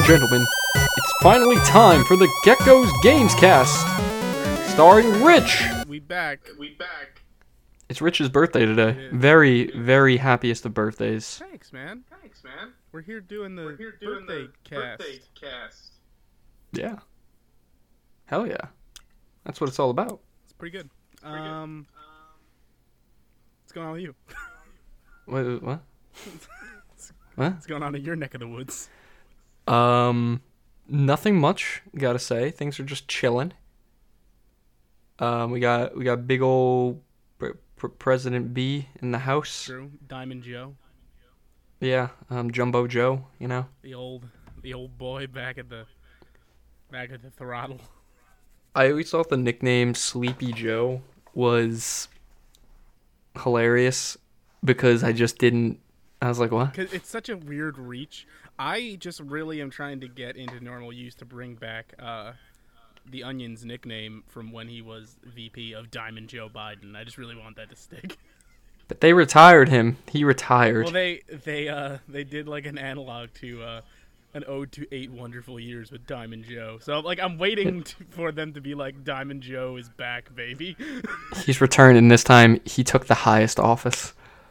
gentlemen, it's finally time for the Geckos Games Cast, starring Rich. We back. It's Rich's birthday today. Very, very happiest of birthdays. Thanks, man. We're here doing the birthday cast. Yeah. Hell yeah. That's what it's all about. It's pretty good. What's going on with you? What? What? What's going on in your neck of the woods? Nothing much, gotta say. Things are just chilling. We got big old President B in the house. True. Diamond Joe. Yeah, Jumbo Joe, you know. The old boy back at the throttle. I always thought the nickname Sleepy Joe was hilarious because I was like, what? 'Cause it's such a weird reach. I just really am trying to get into normal use to bring back the Onion's nickname from when he was VP of Diamond Joe Biden. I just really want that to stick. But they retired him. He retired. Well, they did like an analog to an ode to 8 wonderful years with Diamond Joe. So like I'm waiting for them to be like Diamond Joe is back, baby. He's returned, and this time he took the highest office.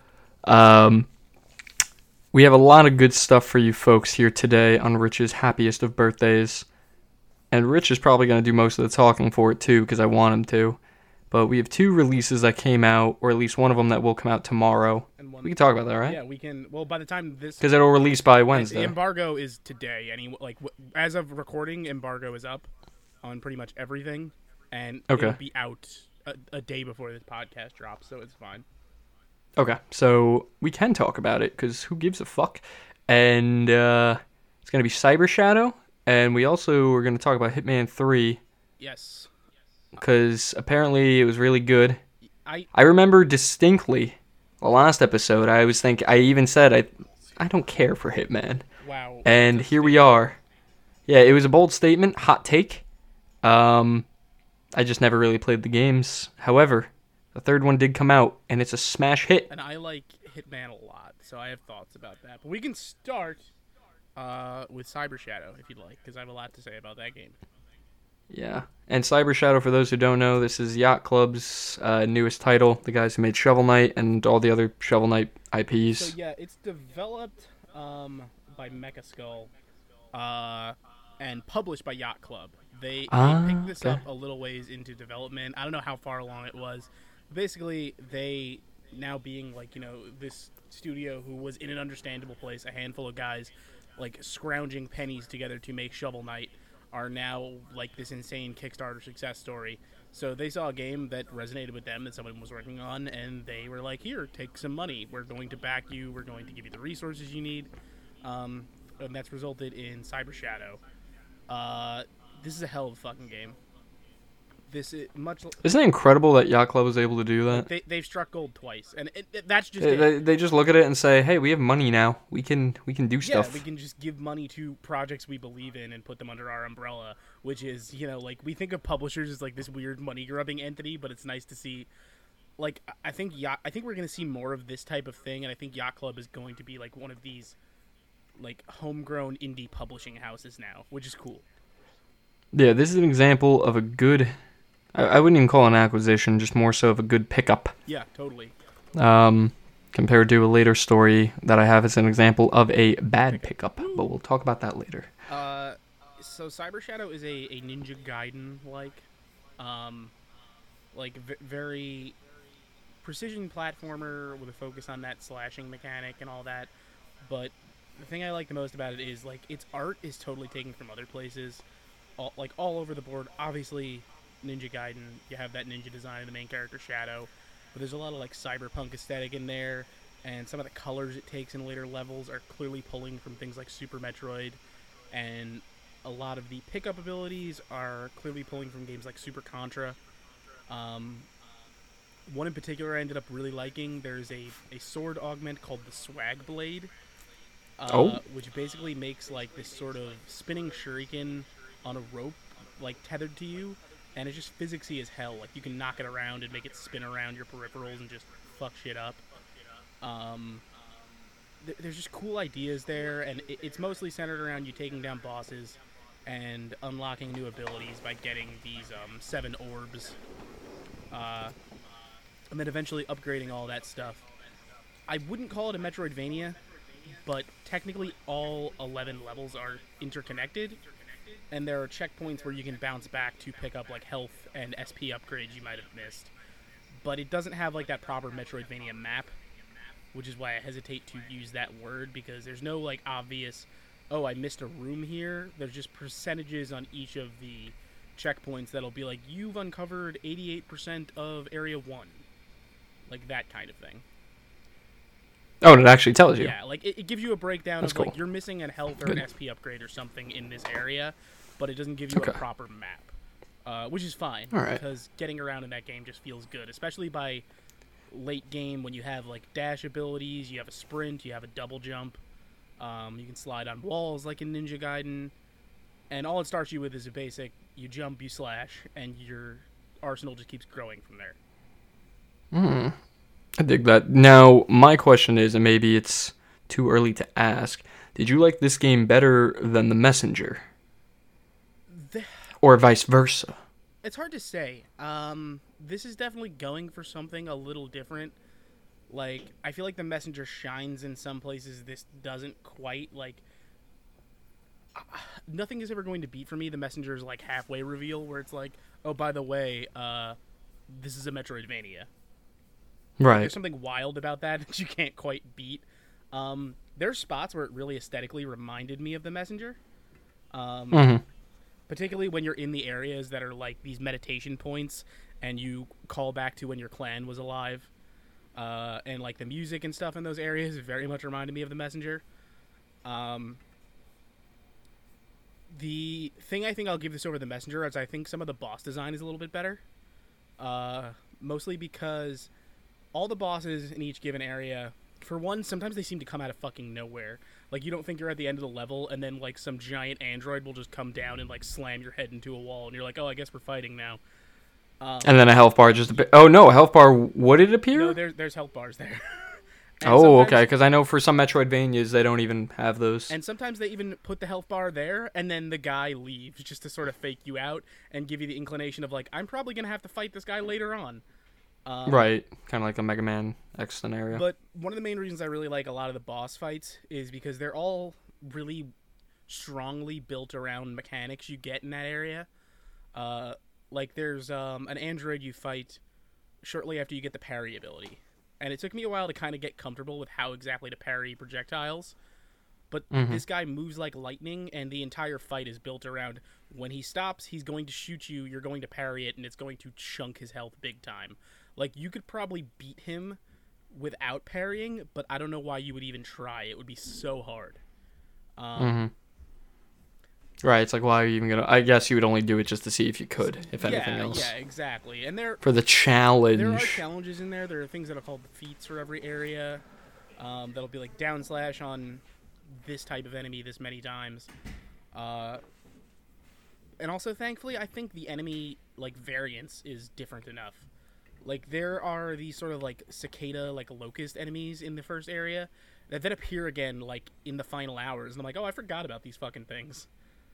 We have a lot of good stuff for you folks here today on Rich's happiest of birthdays. And Rich is probably going to do most of the talking for it too, because I want him to. But we have 2 releases that came out, or at least one of them that will come out tomorrow. We can talk about that, right? Yeah, we can. Well, by the time this... Because it'll release by Wednesday. The embargo is today. As of recording, embargo is up on pretty much everything. And it'll be out a day before this podcast drops, so it's fine. Okay, so we can talk about it, because who gives a fuck? And it's going to be Cyber Shadow, and we also are going to talk about Hitman 3. Yes. Because apparently it was really good. I remember distinctly the last episode, I even said, I don't care for Hitman. Wow. And here we are. Yeah, it was a bold statement, hot take. I just never really played the games. However, the 3rd one did come out, and it's a smash hit. And I like Hitman a lot, so I have thoughts about that. But we can start with Cyber Shadow, if you'd like, because I have a lot to say about that game. Yeah. And Cyber Shadow, for those who don't know, this is Yacht Club's newest title. The guys who made Shovel Knight and all the other Shovel Knight IPs. So yeah, it's developed by Mecha Skull and published by Yacht Club. They picked this up a little ways into development. I don't know how far along it was. Basically, they now being this studio who was in an understandable place, a handful of guys scrounging pennies together to make Shovel Knight, are now this insane Kickstarter success story. So they saw a game that resonated with them that someone was working on, and they were like, here, take some money. We're going to back you. We're going to give you the resources you need. And that's resulted in Cyber Shadow. This is a hell of a fucking game. Isn't it incredible that Yacht Club was able to do that? They've struck gold twice, and that's just they just look at it and say, "Hey, we have money now. We can do stuff. Yeah, we can just give money to projects we believe in and put them under our umbrella." Which is, we think of publishers as this weird money grubbing entity, but it's nice to see. I think we're going to see more of this type of thing, and I think Yacht Club is going to be one of these homegrown indie publishing houses now, which is cool. Yeah, this is an example of a good. I wouldn't even call it an acquisition, just more so of a good pickup. Yeah, totally. Compared to a later story that I have as an example of a bad pickup, but we'll talk about that later. So Cyber Shadow is a Ninja Gaiden very precision platformer with a focus on that slashing mechanic and all that. But the thing I like the most about it is its art is totally taken from other places, all over the board. Obviously, Ninja Gaiden, you have that ninja design of the main character Shadow, but there's a lot of cyberpunk aesthetic in there, and some of the colors it takes in later levels are clearly pulling from things like Super Metroid, and a lot of the pickup abilities are clearly pulling from games like Super Contra. One in particular I ended up really liking. There's a sword augment called the Swag Blade, which basically makes this sort of spinning shuriken on a rope tethered to you. And it's just physicsy as hell. You can knock it around and make it spin around your peripherals and just fuck shit up. there's just cool ideas there, and it's mostly centered around you taking down bosses and unlocking new abilities by getting these 7 orbs, and then eventually upgrading all that stuff. I wouldn't call it a Metroidvania, but technically all 11 levels are interconnected, and there are checkpoints where you can bounce back to pick up like health and SP upgrades you might have missed. But it doesn't have like that proper Metroidvania map, which is why I hesitate to use that word, because there's no like obvious, oh, I missed a room here. There's just percentages on each of the checkpoints that'll be like, you've uncovered 88% of Area 1. Like that kind of thing. Oh, and it actually tells you. Yeah, like it gives you a breakdown That's of cool. like you're missing a health or an SP upgrade or something in this area, but it doesn't give you a proper map, which is fine. All right. Because getting around in that game just feels good, especially by late game when you have like dash abilities, you have a sprint, you have a double jump, you can slide on walls like in Ninja Gaiden, and all it starts you with is a basic: you jump, you slash, and your arsenal just keeps growing from there. I dig that. Now, my question is, and maybe it's too early to ask, did you like this game better than The Messenger? Or vice versa? It's hard to say. This is definitely going for something a little different. Like, I feel like The Messenger shines in some places. This doesn't quite. Like, nothing is ever going to beat for me The Messenger's like halfway reveal, where it's like, oh, by the way, this is a Metroidvania. Right. There's something wild about that you can't quite beat. There's spots where it really aesthetically reminded me of The Messenger. Particularly when you're in the areas that are like these meditation points and you call back to when your clan was alive. And like the music and stuff in those areas very much reminded me of The Messenger. The thing I think I'll give this over The Messenger is I think some of the boss design is a little bit better. Mostly because all the bosses in each given area, for one, sometimes they seem to come out of fucking nowhere. Like, you don't think you're at the end of the level, and then, like, some giant android will just come down and, like, slam your head into a wall, and you're like, oh, I guess we're fighting now. And then a health bar just... Oh, no, a health bar, would it appear? No, there's health bars there. Oh, okay, because I know for some Metroidvanias, they don't even have those. And sometimes they even put the health bar there, and then the guy leaves just to sort of fake you out and give you the inclination of, like, I'm probably going to have to fight this guy later on. Right, kind of like a Mega Man X scenario. But one of the main reasons I really like a lot of the boss fights is because they're all really strongly built around mechanics you get in that area. Like there's an android you fight shortly after you get the parry ability. And it took me a while to kind of get comfortable with how exactly to parry projectiles. But this guy moves like lightning, and the entire fight is built around when he stops, he's going to shoot you, you're going to parry it, and it's going to chunk his health big time. Like, you could probably beat him without parrying, but I don't know why you would even try. It would be so hard. Right, it's like, why are you even gonna... I guess you would only do it just to see if you could, if anything else. Yeah, exactly. And for the challenge. There are challenges in there. There are things that are called feats for every area. That'll be like down slash on this type of enemy this many times. And also, thankfully, I think the enemy, like, variance is different enough. Like, there are these sort of, like, cicada, like, locust enemies in the first area that then appear again, like, in the final hours. And I'm like, oh, I forgot about these fucking things.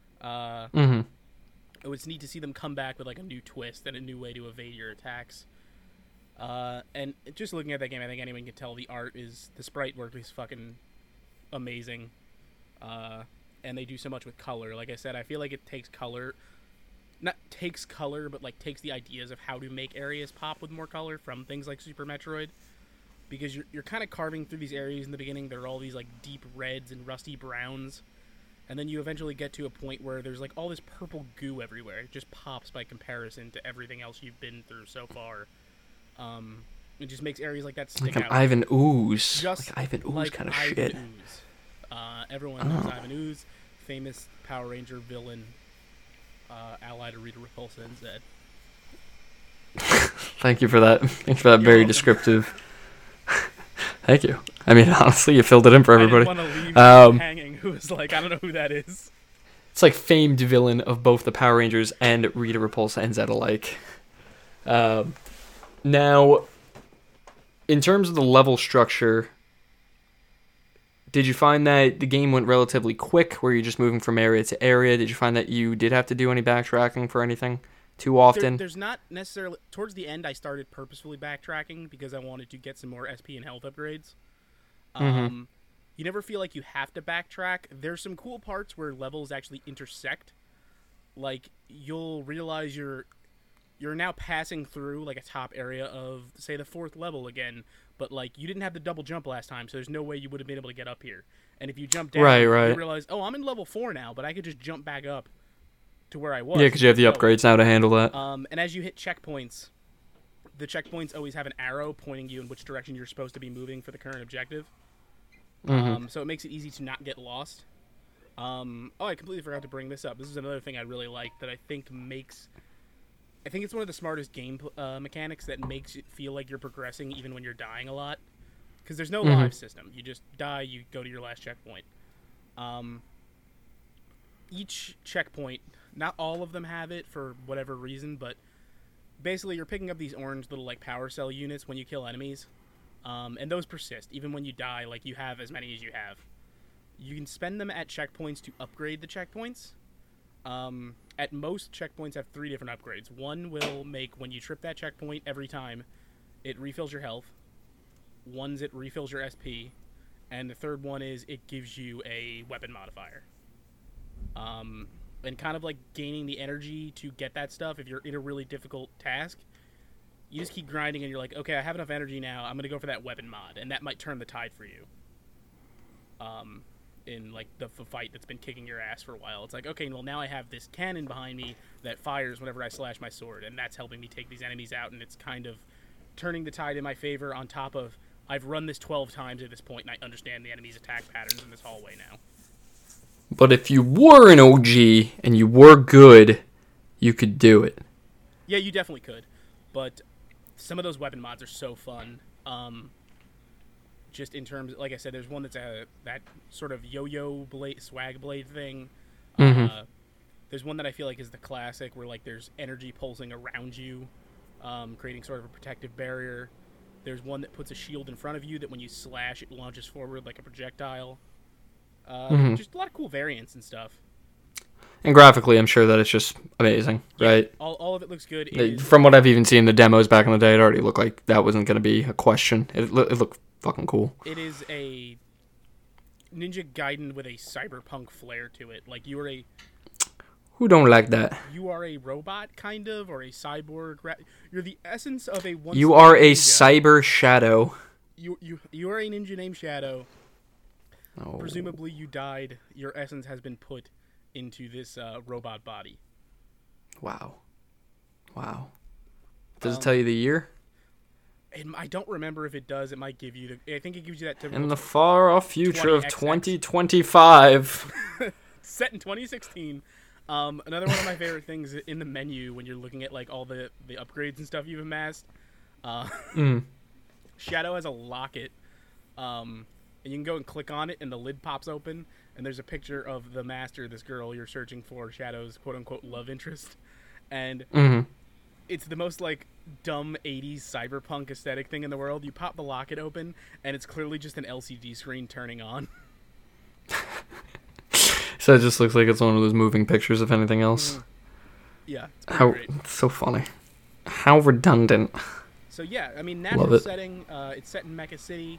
It's neat to see them come back with, like, a new twist and a new way to evade your attacks. And just looking at that game, I think anyone can tell the sprite work is fucking amazing. And they do so much with color. Like I said, I feel like it takes color... Not takes color, but like takes the ideas of how to make areas pop with more color from things like Super Metroid, because you're kind of carving through these areas in the beginning. There are all these like deep reds and rusty browns, and then you eventually get to a point where there's like all this purple goo everywhere. It just pops by comparison to everything else you've been through so far. It just makes areas like that stick like out. An Ivan Ooze. Just like Ivan Ooze like kind of Ivan shit. Ooze. Everyone knows Ivan Ooze, famous Power Ranger villain. Allied to Rita Repulsa and Zed. Thank you for that. Thank you for that very descriptive. Thank you. I mean, honestly, you filled it in for everybody. I didn't want to leave hanging. Who was like, I don't know who that is. It's like famed villain of both the Power Rangers and Rita Repulsa and Zed alike. Now, in terms of the level structure, did you find that the game went relatively quick, where you're just moving from area to area? Did you find that you did have to do any backtracking for anything too often? There's not necessarily... Towards the end, I started purposefully backtracking because I wanted to get some more SP and health upgrades. You never feel like you have to backtrack. There's some cool parts where levels actually intersect. Like, you'll realize you're now passing through, like, a top area of, say, the 4th level again, but, like, you didn't have the double jump last time, so there's no way you would have been able to get up here. And if you jump down, Right. you realize, oh, I'm in level 4 now, but I could just jump back up to where I was. Yeah, because you have the upgrades now to handle that. And as you hit checkpoints, the checkpoints always have an arrow pointing you in which direction you're supposed to be moving for the current objective. So it makes it easy to not get lost. I completely forgot to bring this up. This is another thing I really like that I think it's one of the smartest game mechanics that makes it feel like you're progressing even when you're dying a lot. Because there's no live system. You just die, you go to your last checkpoint. Each checkpoint, not all of them have it for whatever reason, but basically you're picking up these orange little like power cell units when you kill enemies. And those persist. Even when you die, like you have as many as you have. You can spend them at checkpoints to upgrade the checkpoints. At most, checkpoints have 3 different upgrades. One will make, when you trip that checkpoint every time, it refills your health. One's it refills your SP. And the third one is it gives you a weapon modifier. And kind of like gaining the energy to get that stuff if you're in a really difficult task. You just keep grinding and you're like, okay, I have enough energy now. I'm going to go for that weapon mod. And that might turn the tide for you. In like the fight that's been kicking your ass for a while. It's like, okay, well now I have this cannon behind me that fires whenever I slash my sword. And that's helping me take these enemies out. And it's kind of turning the tide in my favor on top of I've run this 12 times at this point and I understand the enemy's attack patterns in this hallway now. But if you were an OG and you were good, you could do it. Yeah, you definitely could. But some of those weapon mods are so fun. Just in terms, like I said, there's one that's that sort of yo-yo blade, swag blade thing. There's one that I feel like is the classic, where like there's energy pulsing around you, creating sort of a protective barrier. There's one that puts a shield in front of you that when you slash, it launches forward like a projectile. Just a lot of cool variants and stuff. And graphically, I'm sure that it's just amazing, right? All of it looks good. From what I've even seen in the demos back in the day, it already looked like that wasn't going to be a question. It looked fucking cool. It is a Ninja Gaiden with a cyberpunk flair to it. Like you are a... Who don't like that? You are a robot, kind of, or a cyborg. You're the essence of a... You are a cyber shadow. You are a ninja named Shadow. Oh. Presumably you died. Your essence has been put into this robot body. Wow. Does it tell you the year? I don't remember if it does. It might give you I think it gives you that typical... In the far-off future of 2025. Set in 2016. Another one of my favorite things in the menu when you're looking at like all the upgrades and stuff you've amassed. Shadow has a locket. And you can go and click on it, and the lid pops open, and there's a picture of the master, this girl you're searching for, Shadow's quote-unquote love interest. And it's the most, like, dumb 80s cyberpunk aesthetic thing in the world. You pop the locket open, and it's clearly just an LCD screen turning on. So it just looks like it's one of those moving pictures, if anything else. Yeah, it's so funny. How redundant. So, yeah, I mean, natural setting, it's set in Mecha City.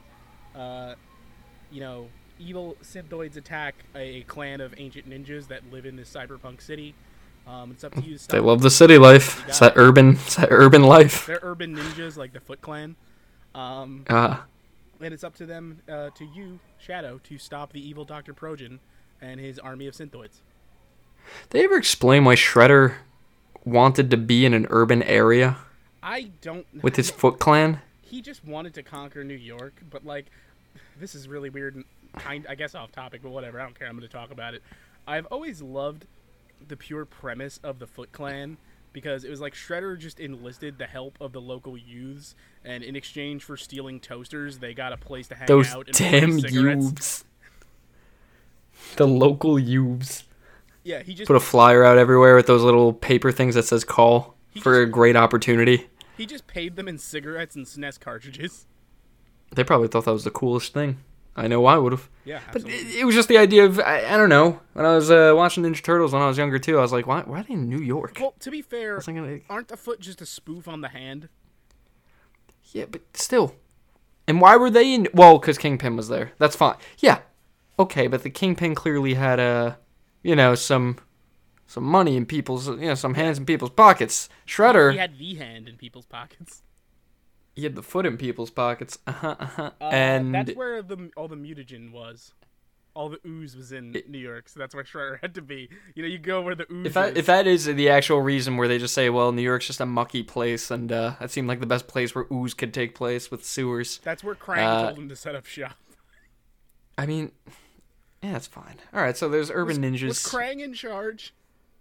Evil Synthoids attack a clan of ancient ninjas that live in this cyberpunk city. It's up to you to stop. They love the city life. It's that urban life. They're urban ninjas like the Foot Clan. And it's up to them, to you, Shadow, to stop the evil Dr. Progen and his army of Synthoids. They ever explain why Shredder wanted to be in an urban area? I don't... With his Foot Clan? He just wanted to conquer New York, but, like, this is really weird and I guess off topic, but whatever. I don't care. I'm going to talk about it. I've always loved the pure premise of the Foot Clan because it was like Shredder just enlisted the help of the local youths, and in exchange for stealing toasters, they got a place to hang out and damn cigarettes. Youths. The local youths. Yeah, he just put a flyer out everywhere with those little paper things that says call for a great opportunity. He just paid them in cigarettes and SNES cartridges. They probably thought that was the coolest thing. I know I would have. Yeah, But absolutely. it was just the idea of, I don't know. When I was watching Ninja Turtles when I was younger, too, I was like, why are they in New York? Well, to be fair, Thinking, aren't the foot just a spoof on the hand? yeah, but still. And why were they in... Well, because Kingpin was there. That's fine. Yeah. Okay, but the Kingpin clearly had, some money in people's... some hands in people's pockets. Shredder... He had the hand in people's pockets. He had the foot in people's pockets. And... That's where all the mutagen was. All the ooze was in New York, so that's where Shredder had to be. You go where the ooze is. If that is the actual reason where they just say, well, New York's just a mucky place, and that seemed like the best place where ooze could take place with sewers. That's where Krang told him to set up shop. I mean, yeah, that's fine. All right, so there's urban ninjas. Was Krang in charge?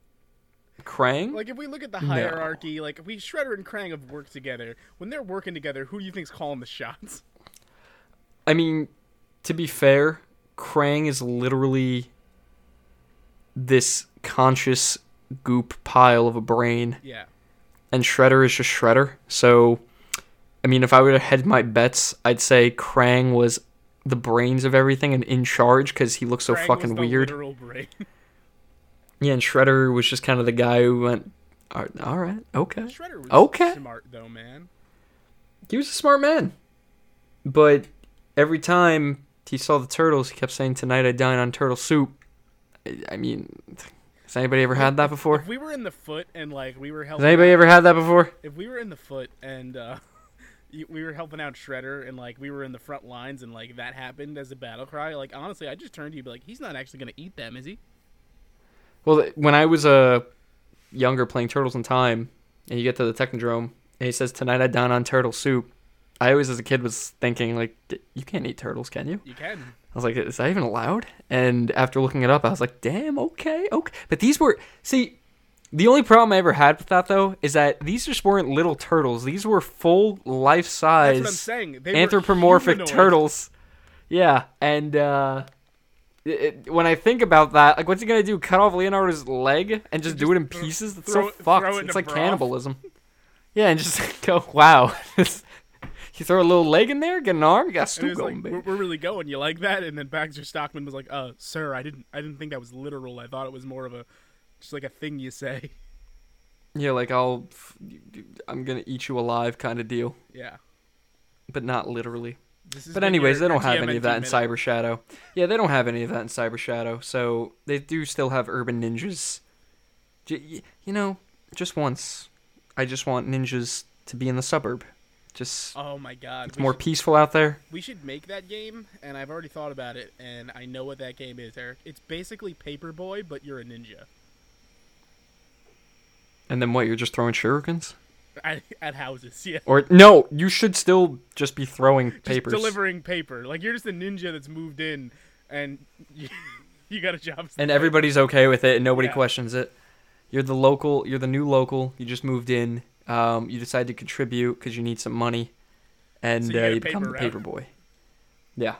Krang? Like, if we look at the hierarchy, like, if Shredder and Krang have worked together, when they're working together, who do you think's calling the shots? I mean, to be fair, Krang is literally this conscious goop pile of a brain. Yeah. And Shredder is just Shredder. So, I mean, if I were to hedge my bets, I'd say Krang was the brains of everything and in charge because he looks so Krang fucking was the weird. literal brain. Yeah, and Shredder was just kind of the guy who went, all right, okay. Shredder was smart, though, man. He was a smart man. But every time he saw the turtles, he kept saying, tonight I dine on turtle soup. I mean, has anybody ever had that before? If we were in the foot and, like, we were helping... Has anybody ever had that before? If we were in the foot and we were helping out Shredder and, like, we were in the front lines and, like, that happened as a battle cry, like, honestly, I just turned to you and be like, he's not actually going to eat them, is he? Well, when I was younger playing Turtles in Time, and you get to the Technodrome, and he says, tonight I dine on turtle soup, I always, as a kid, was thinking, like, you can't eat turtles, can you? You can. I was like, is that even allowed? And after looking it up, I was like, damn, okay. But these were... See, the only problem I ever had with that, though, is that these just weren't little turtles. These were full life-size... That's what I'm saying. They anthropomorphic were turtles. Yeah, and... when I think about that, like, what's he gonna do? Cut off Leonardo's leg and just do it in pieces? That's so fucked. It's like cannibalism. Yeah, and just go, wow. You throw a little leg in there, get an arm, you got stew going, like, baby. we're really going. You like that? And then Baxter Stockman was like, sir, I didn't think that was literal. I thought it was more of just like a thing you say. Yeah, like, I'm gonna eat you alive kind of deal. Yeah. But not literally. But anyways, they don't have any of that in Cyber Shadow. Yeah, they don't have any of that in Cyber Shadow, so they do still have urban ninjas. Just once, I just want ninjas to be in the suburb. Just, oh my god, it's more peaceful out there. We should make that game, and I've already thought about it, and I know what that game is, Eric. It's basically Paperboy, but you're a ninja. And then what, you're just throwing shurikens? At houses, yeah. Or, no, you should still just be throwing papers. Just delivering paper. Like, you're just a ninja that's moved in, and you got a job. And everybody's okay with it, and nobody questions it. You're the new local, you just moved in. You decide to contribute because you need some money, and so you become the paper boy. Yeah.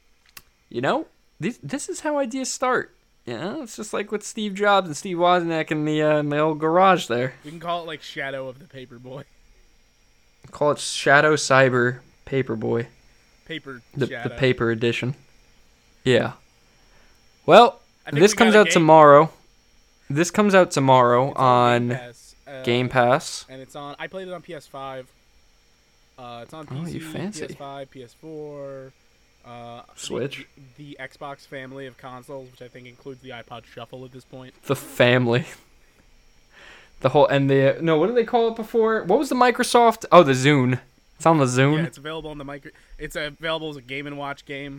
This is how ideas start. It's just like with Steve Jobs and Steve Wozniak in the old garage there. We can call it like Shadow of the Paperboy. Call it Shadow Cyber Paperboy. The paper edition. Yeah. Well, this comes out tomorrow. This comes out tomorrow on Game Pass. And it's on. I played it on PS5. It's on PC, you fancy. PS5, PS4. Switch. The Xbox family of consoles, which I think includes the iPod Shuffle at this point. The family. The whole what do they call it before? What was the Microsoft? Oh, the Zune. It's on the Zune. Yeah, it's available on the It's available as a Game & Watch game.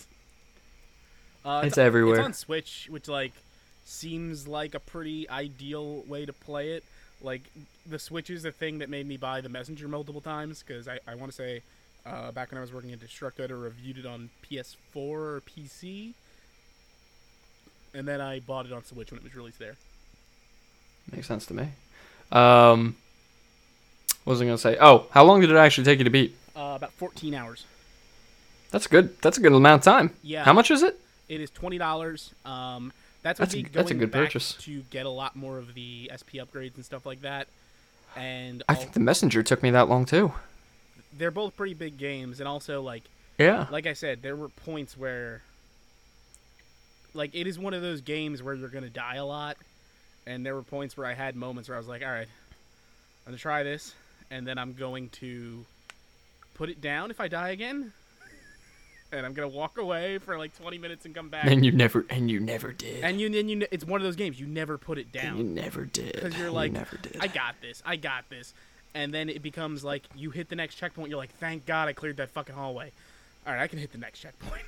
It's everywhere. It's on Switch, which seems like a pretty ideal way to play it. Like, the Switch is the thing that made me buy the Messenger multiple times, because I want to say, back when I was working at Destructoid, I reviewed it on PS4 or PC, and then I bought it on Switch when it was released there. Makes sense to me. What was I going to say? Oh, how long did it actually take you to beat? About 14 hours. That's good. That's a good amount of time. Yeah. How much is it? It is $20. That's a good purchase. To get a lot more of the SP upgrades and stuff like that. And I think the Messenger took me that long too. They're both pretty big games, and also Yeah. Like I said, there were points where, like, it is one of those games where you're gonna die a lot, and there were points where I had moments where I was like, all right, I'm gonna try this, and then I'm going to put it down if I die again, and I'm gonna walk away for like 20 minutes and come back. And you never did. And it's one of those games you never put it down. And you never did. Because you're like, you never did. I got this. And then it becomes like you hit the next checkpoint. You're like, thank God I cleared that fucking hallway. All right, I can hit the next checkpoint.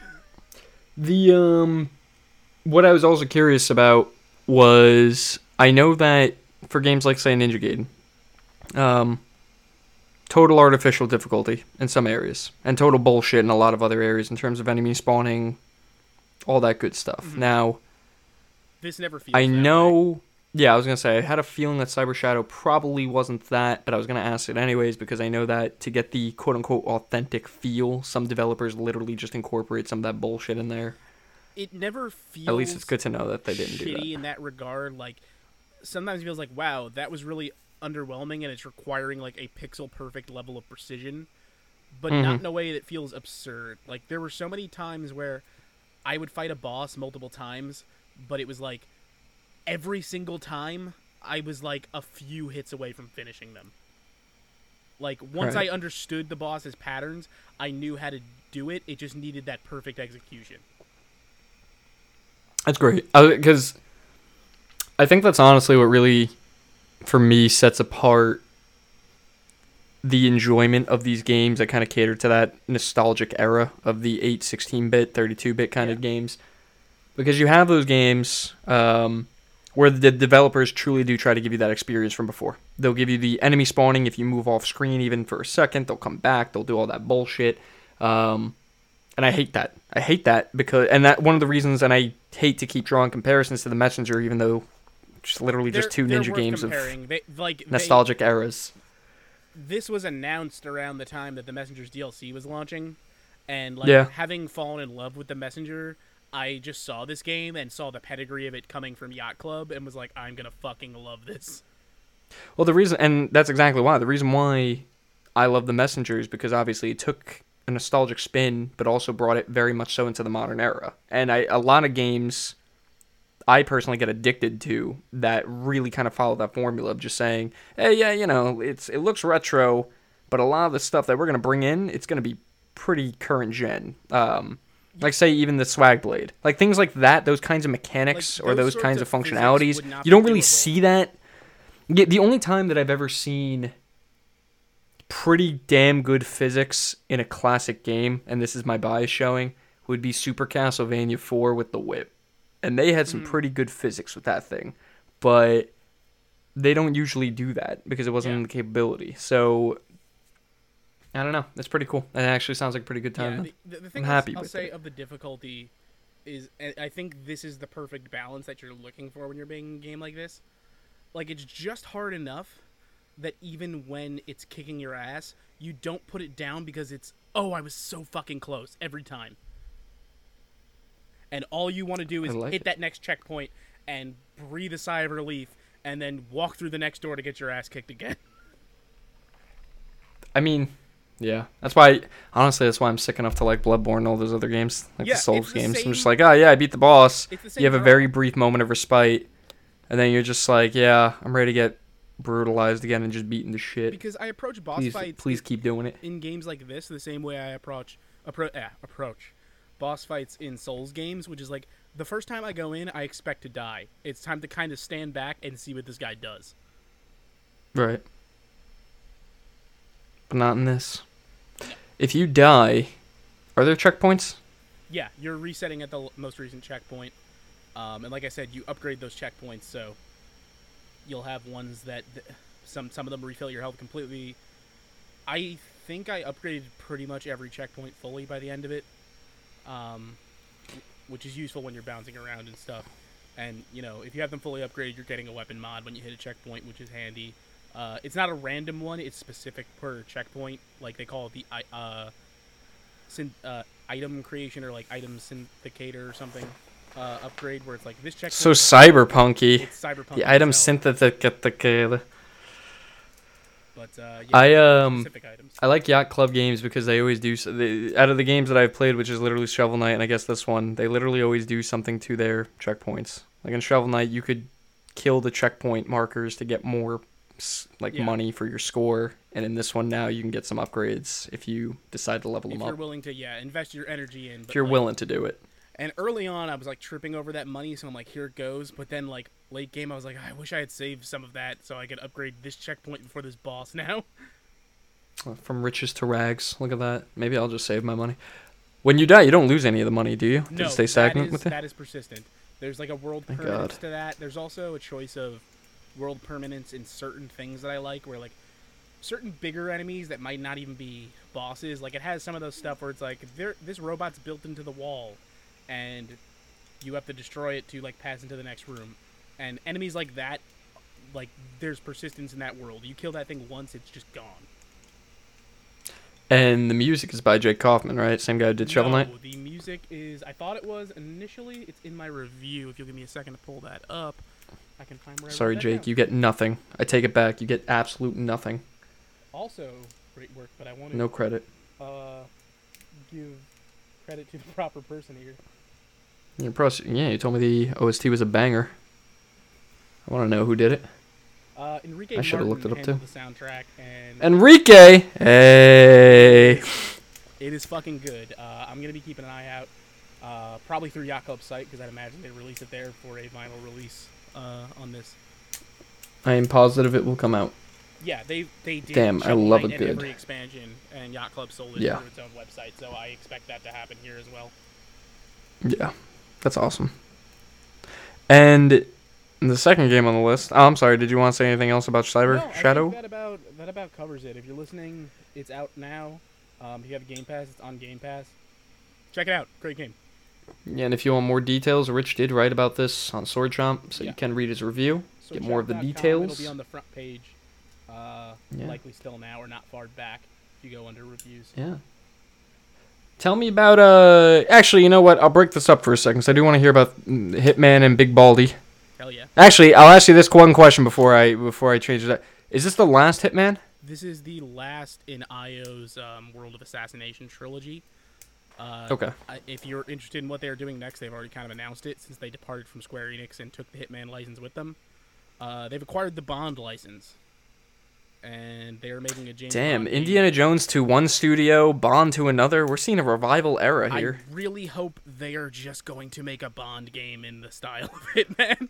What I was also curious about was, I know that for games like, say, Ninja Gaiden, total artificial difficulty in some areas, and total bullshit in a lot of other areas in terms of enemy spawning, all that good stuff. Mm-hmm. Now, this never feels I that know... way. Yeah, I was going to say, I had a feeling that Cyber Shadow probably wasn't that, but I was going to ask it anyways, because I know that to get the quote-unquote authentic feel, some developers literally just incorporate some of that bullshit in there. It never feels... At least it's good to know that they didn't do that. ...shitty in that regard. Like, sometimes it feels like, wow, that was really underwhelming, and it's requiring, like, a pixel-perfect level of precision, but not in a way that feels absurd. Like, there were so many times where I would fight a boss multiple times, but it was like, every single time, I was like a few hits away from finishing them. Like, once I understood the boss's patterns, I knew how to do it. It just needed that perfect execution. That's great. Because I think that's honestly what really, for me, sets apart the enjoyment of these games that kind of cater to that nostalgic era of the 8, 16-bit, 32-bit kind of games. Because you have those games... where the developers truly do try to give you that experience from before. They'll give you the enemy spawning if you move off screen even for a second. They'll come back. They'll do all that bullshit. And I hate that. I hate that because... And that one of the reasons... And I hate to keep drawing comparisons to The Messenger, even though it's literally just two Ninja games of nostalgic eras. This was announced around the time that The Messenger's DLC was launching. And having fallen in love with The Messenger... I just saw this game and saw the pedigree of it coming from Yacht Club and was like, I'm going to fucking love this. Well, the reason, and that's exactly why. The reason why I love The Messenger is because obviously it took a nostalgic spin, but also brought it very much so into the modern era. And a lot of games I personally get addicted to that really kind of follow that formula of just saying, hey, yeah, you know, it looks retro, but a lot of the stuff that we're going to bring in, it's going to be pretty current gen. Like, say, even the Swag Blade. Like, things like that, those kinds of mechanics or those kinds of functionalities, you don't really see that. Yeah, the only time that I've ever seen pretty damn good physics in a classic game, and this is my bias showing, would be Super Castlevania 4 with the whip. And they had some pretty good physics with that thing. But they don't usually do that because it wasn't in the capability. So... I don't know. It's pretty cool. It actually sounds like a pretty good time. Yeah, the thing I'll say of the difficulty is, I think this is the perfect balance that you're looking for when you're making a game like this. Like, it's just hard enough that even when it's kicking your ass, you don't put it down because it's, oh, I was so fucking close every time. And all you want to do is hit that next checkpoint and breathe a sigh of relief and then walk through the next door to get your ass kicked again. I mean... Yeah, that's why I'm sick enough to like Bloodborne and all those other games, like the Souls games. I'm just like, oh yeah, I beat the boss. You have a very brief moment of respite, and then you're just like, yeah, I'm ready to get brutalized again and just beaten to shit. Because I approach boss fights. Please keep doing it. In games like this, the same way I approach boss fights in Souls games, which is like, the first time I go in, I expect to die. It's time to kind of stand back and see what this guy does. Right. But not in this. If you die, are there checkpoints? Yeah, you're resetting at the most recent checkpoint. And like I said, you upgrade those checkpoints, so you'll have ones that some of them refill your health completely. I think I upgraded pretty much every checkpoint fully by the end of it, which is useful when you're bouncing around and stuff. And, you know, if you have them fully upgraded, you're getting a weapon mod when you hit a checkpoint, which is handy. It's not a random one. It's specific per checkpoint. Like, they call it the item creation or, like, item syndicator or something upgrade, where it's like, this checkpoint... So cyberpunky. It's cyberpunk. The item syndicator. But I specific items. I like Yacht Club games because they always do out of the games that I've played, which is literally Shovel Knight, and I guess this one, they literally always do something to their checkpoints. Like in Shovel Knight, you could kill the checkpoint markers to get more money for your score, and in this one now you can get some upgrades if you decide to level them up. If you're willing to, invest your energy in. If you're willing to do it. And early on, I was like tripping over that money, so I'm like, here it goes. But then, like late game, I was like, I wish I had saved some of that so I could upgrade this checkpoint before this boss now. From riches to rags. Look at that. Maybe I'll just save my money. When you die, you don't lose any of the money, do you? No, Does it stay stagnant with it? That is persistent. There's like a world permanence to that. There's also a choice of world permanence in certain things that I like, where like certain bigger enemies that might not even be bosses. Like it has some of those stuff where it's like this robot's built into the wall, and you have to destroy it to like pass into the next room. And enemies like that, like there's persistence in that world. You kill that thing once, it's just gone. And the music is by Jake Kaufman, right? Same guy who did Shovel Knight? No, the music is... I thought it was initially. It's in my review. If you'll give me a second to pull that up, I can find where I Sorry, wrote that Jake. down. You get nothing. I take it back. You get absolute nothing. Also, great work, but I wanted No credit. give credit to the proper person here. You told me the OST was a banger. I want to know who did it. Enrique I should have looked it up too. The soundtrack, and Enrique! Hey! it is fucking good. I'm going to be keeping an eye out, probably through Yacht Club's site, because I'd imagine they release it there for a vinyl release on this. I am positive it will come out. Yeah, they did. Damn, I love it good. Every expansion, and Yacht Club sold it through its own website, so I expect that to happen here as well. Yeah, that's awesome. And the second game on the list. Oh, I'm sorry. Did you want to say anything else about Shadow? I think that about covers it. If you're listening, it's out now. If you have Game Pass, it's on Game Pass. Check it out. Great game. Yeah, and if you want more details, Rich did write about this on Sword Chomp, so you can read his review, get more of the details. It'll be on the front page, likely still now or not far back if you go under reviews. Yeah. Tell me about, actually, you know what? I'll break this up for a second, because I do want to hear about Hitman and Big Baldy. Hell yeah. Actually, I'll ask you this one question before I change it up. Is this the last Hitman? This is the last in IO's World of Assassination trilogy. Okay. If you're interested in what they're doing next, they've already kind of announced it since they departed from Square Enix and took the Hitman license with them. They've acquired the Bond license, and they're making a James Bond game. Indiana Jones to one studio, Bond to another. We're seeing a revival era here. I really hope they are just going to make a Bond game in the style of Hitman.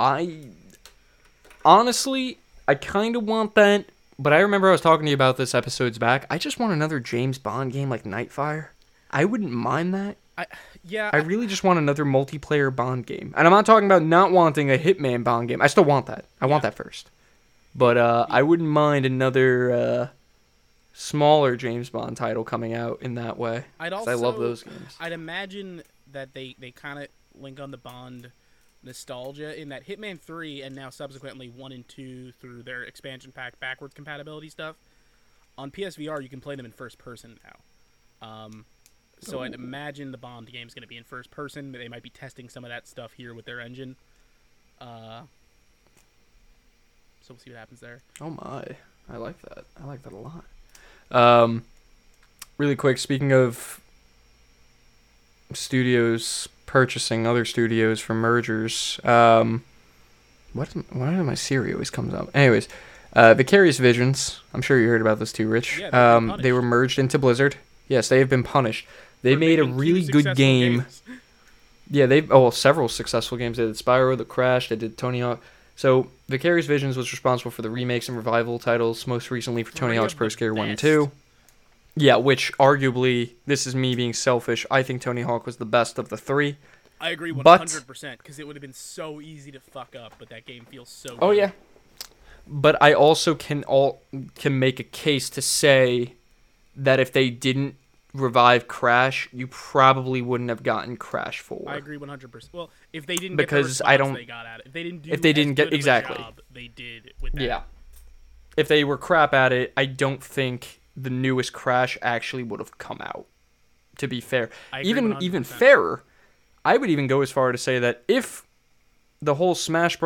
Honestly, I kind of want that, but I remember I was talking to you about this episodes back. I just want another James Bond game like Nightfire. I wouldn't mind that. I really just want another multiplayer Bond game. And I'm not talking about not wanting a Hitman Bond game. I still want that. I want that first. But I wouldn't mind another smaller James Bond title coming out in that way. I love those games. I'd imagine that they kind of link on the Bond nostalgia in that Hitman 3 and now subsequently 1 and 2 through their expansion pack backwards compatibility stuff. On PSVR, you can play them in first person now. So I'd imagine the Bond game is going to be in first person. They might be testing some of that stuff here with their engine. So we'll see what happens there. Oh my. I like that. I like that a lot. Really quick, speaking of studios purchasing other studios for mergers, why do my Siri always comes up? Anyways, Vicarious Visions, I'm sure you heard about this too, Rich. Yeah, they were merged into Blizzard. Yes, they have been punished. They made a really good game. Games. Yeah, several successful games. They did Spyro, The Crash, they did Tony Hawk. So, Vicarious Visions was responsible for the remakes and revival titles, most recently for Tony Hawk's Pro Skater 1 and 2. Yeah, which arguably, this is me being selfish, I think Tony Hawk was the best of the three. I agree 100%, because it would have been so easy to fuck up, but that game feels so good. Oh, yeah. But I also can make a case to say that if they didn't revive Crash, you probably wouldn't have gotten Crash 4. I agree 100%. Well, if they didn't get the response they got at it, if they didn't get the job they did with that. Yeah. If they were crap at it, I don't think the newest Crash actually would have come out. To be fair, even fairer, I would even go as far to say that if the whole Smash Brothers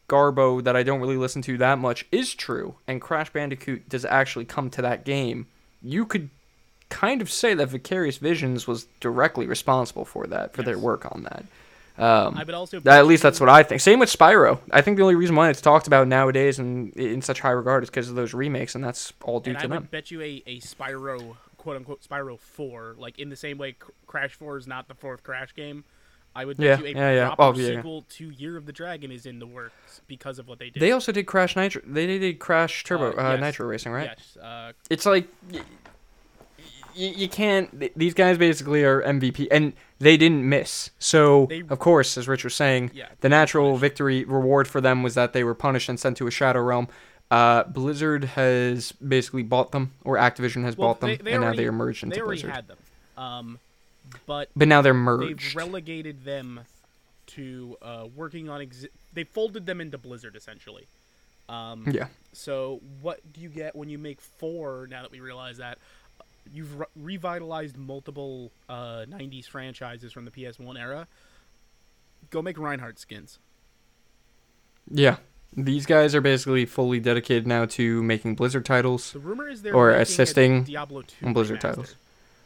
Garbo that I don't really listen to that much is true, and Crash Bandicoot does actually come to that game, you could kind of say that Vicarious Visions was directly responsible for that, for their work on that. I would also at least that's what I think. Same with Spyro. I think the only reason why it's talked about nowadays and in such high regard is because of those remakes, and that's all due to them. I would bet you a Spyro, quote-unquote, Spyro 4, like in the same way Crash 4 is not the fourth Crash game, I would bet you a proper sequel to Year of the Dragon is in the works because of what they did. They also did Crash Nitro. They did Crash Turbo Nitro Racing, right? Yes. It's like you can't. These guys basically are MVP, and they didn't miss. So of course, as Rich was saying, the natural victory reward for them was that they were punished and sent to a Shadow Realm. Blizzard has basically bought them, or Activision has bought them, and now they are merged into Blizzard. They already had them. But now they're merged. They've relegated them to working on... They folded them into Blizzard, essentially. So what do you get when you make 4, now that we realize that? You've revitalized multiple 90s franchises from the PS1 era. Go make Reinhardt skins. Yeah. These guys are basically fully dedicated now to making Blizzard titles. The rumor is they're or assisting Diablo 2 on Blizzard remaster. Titles.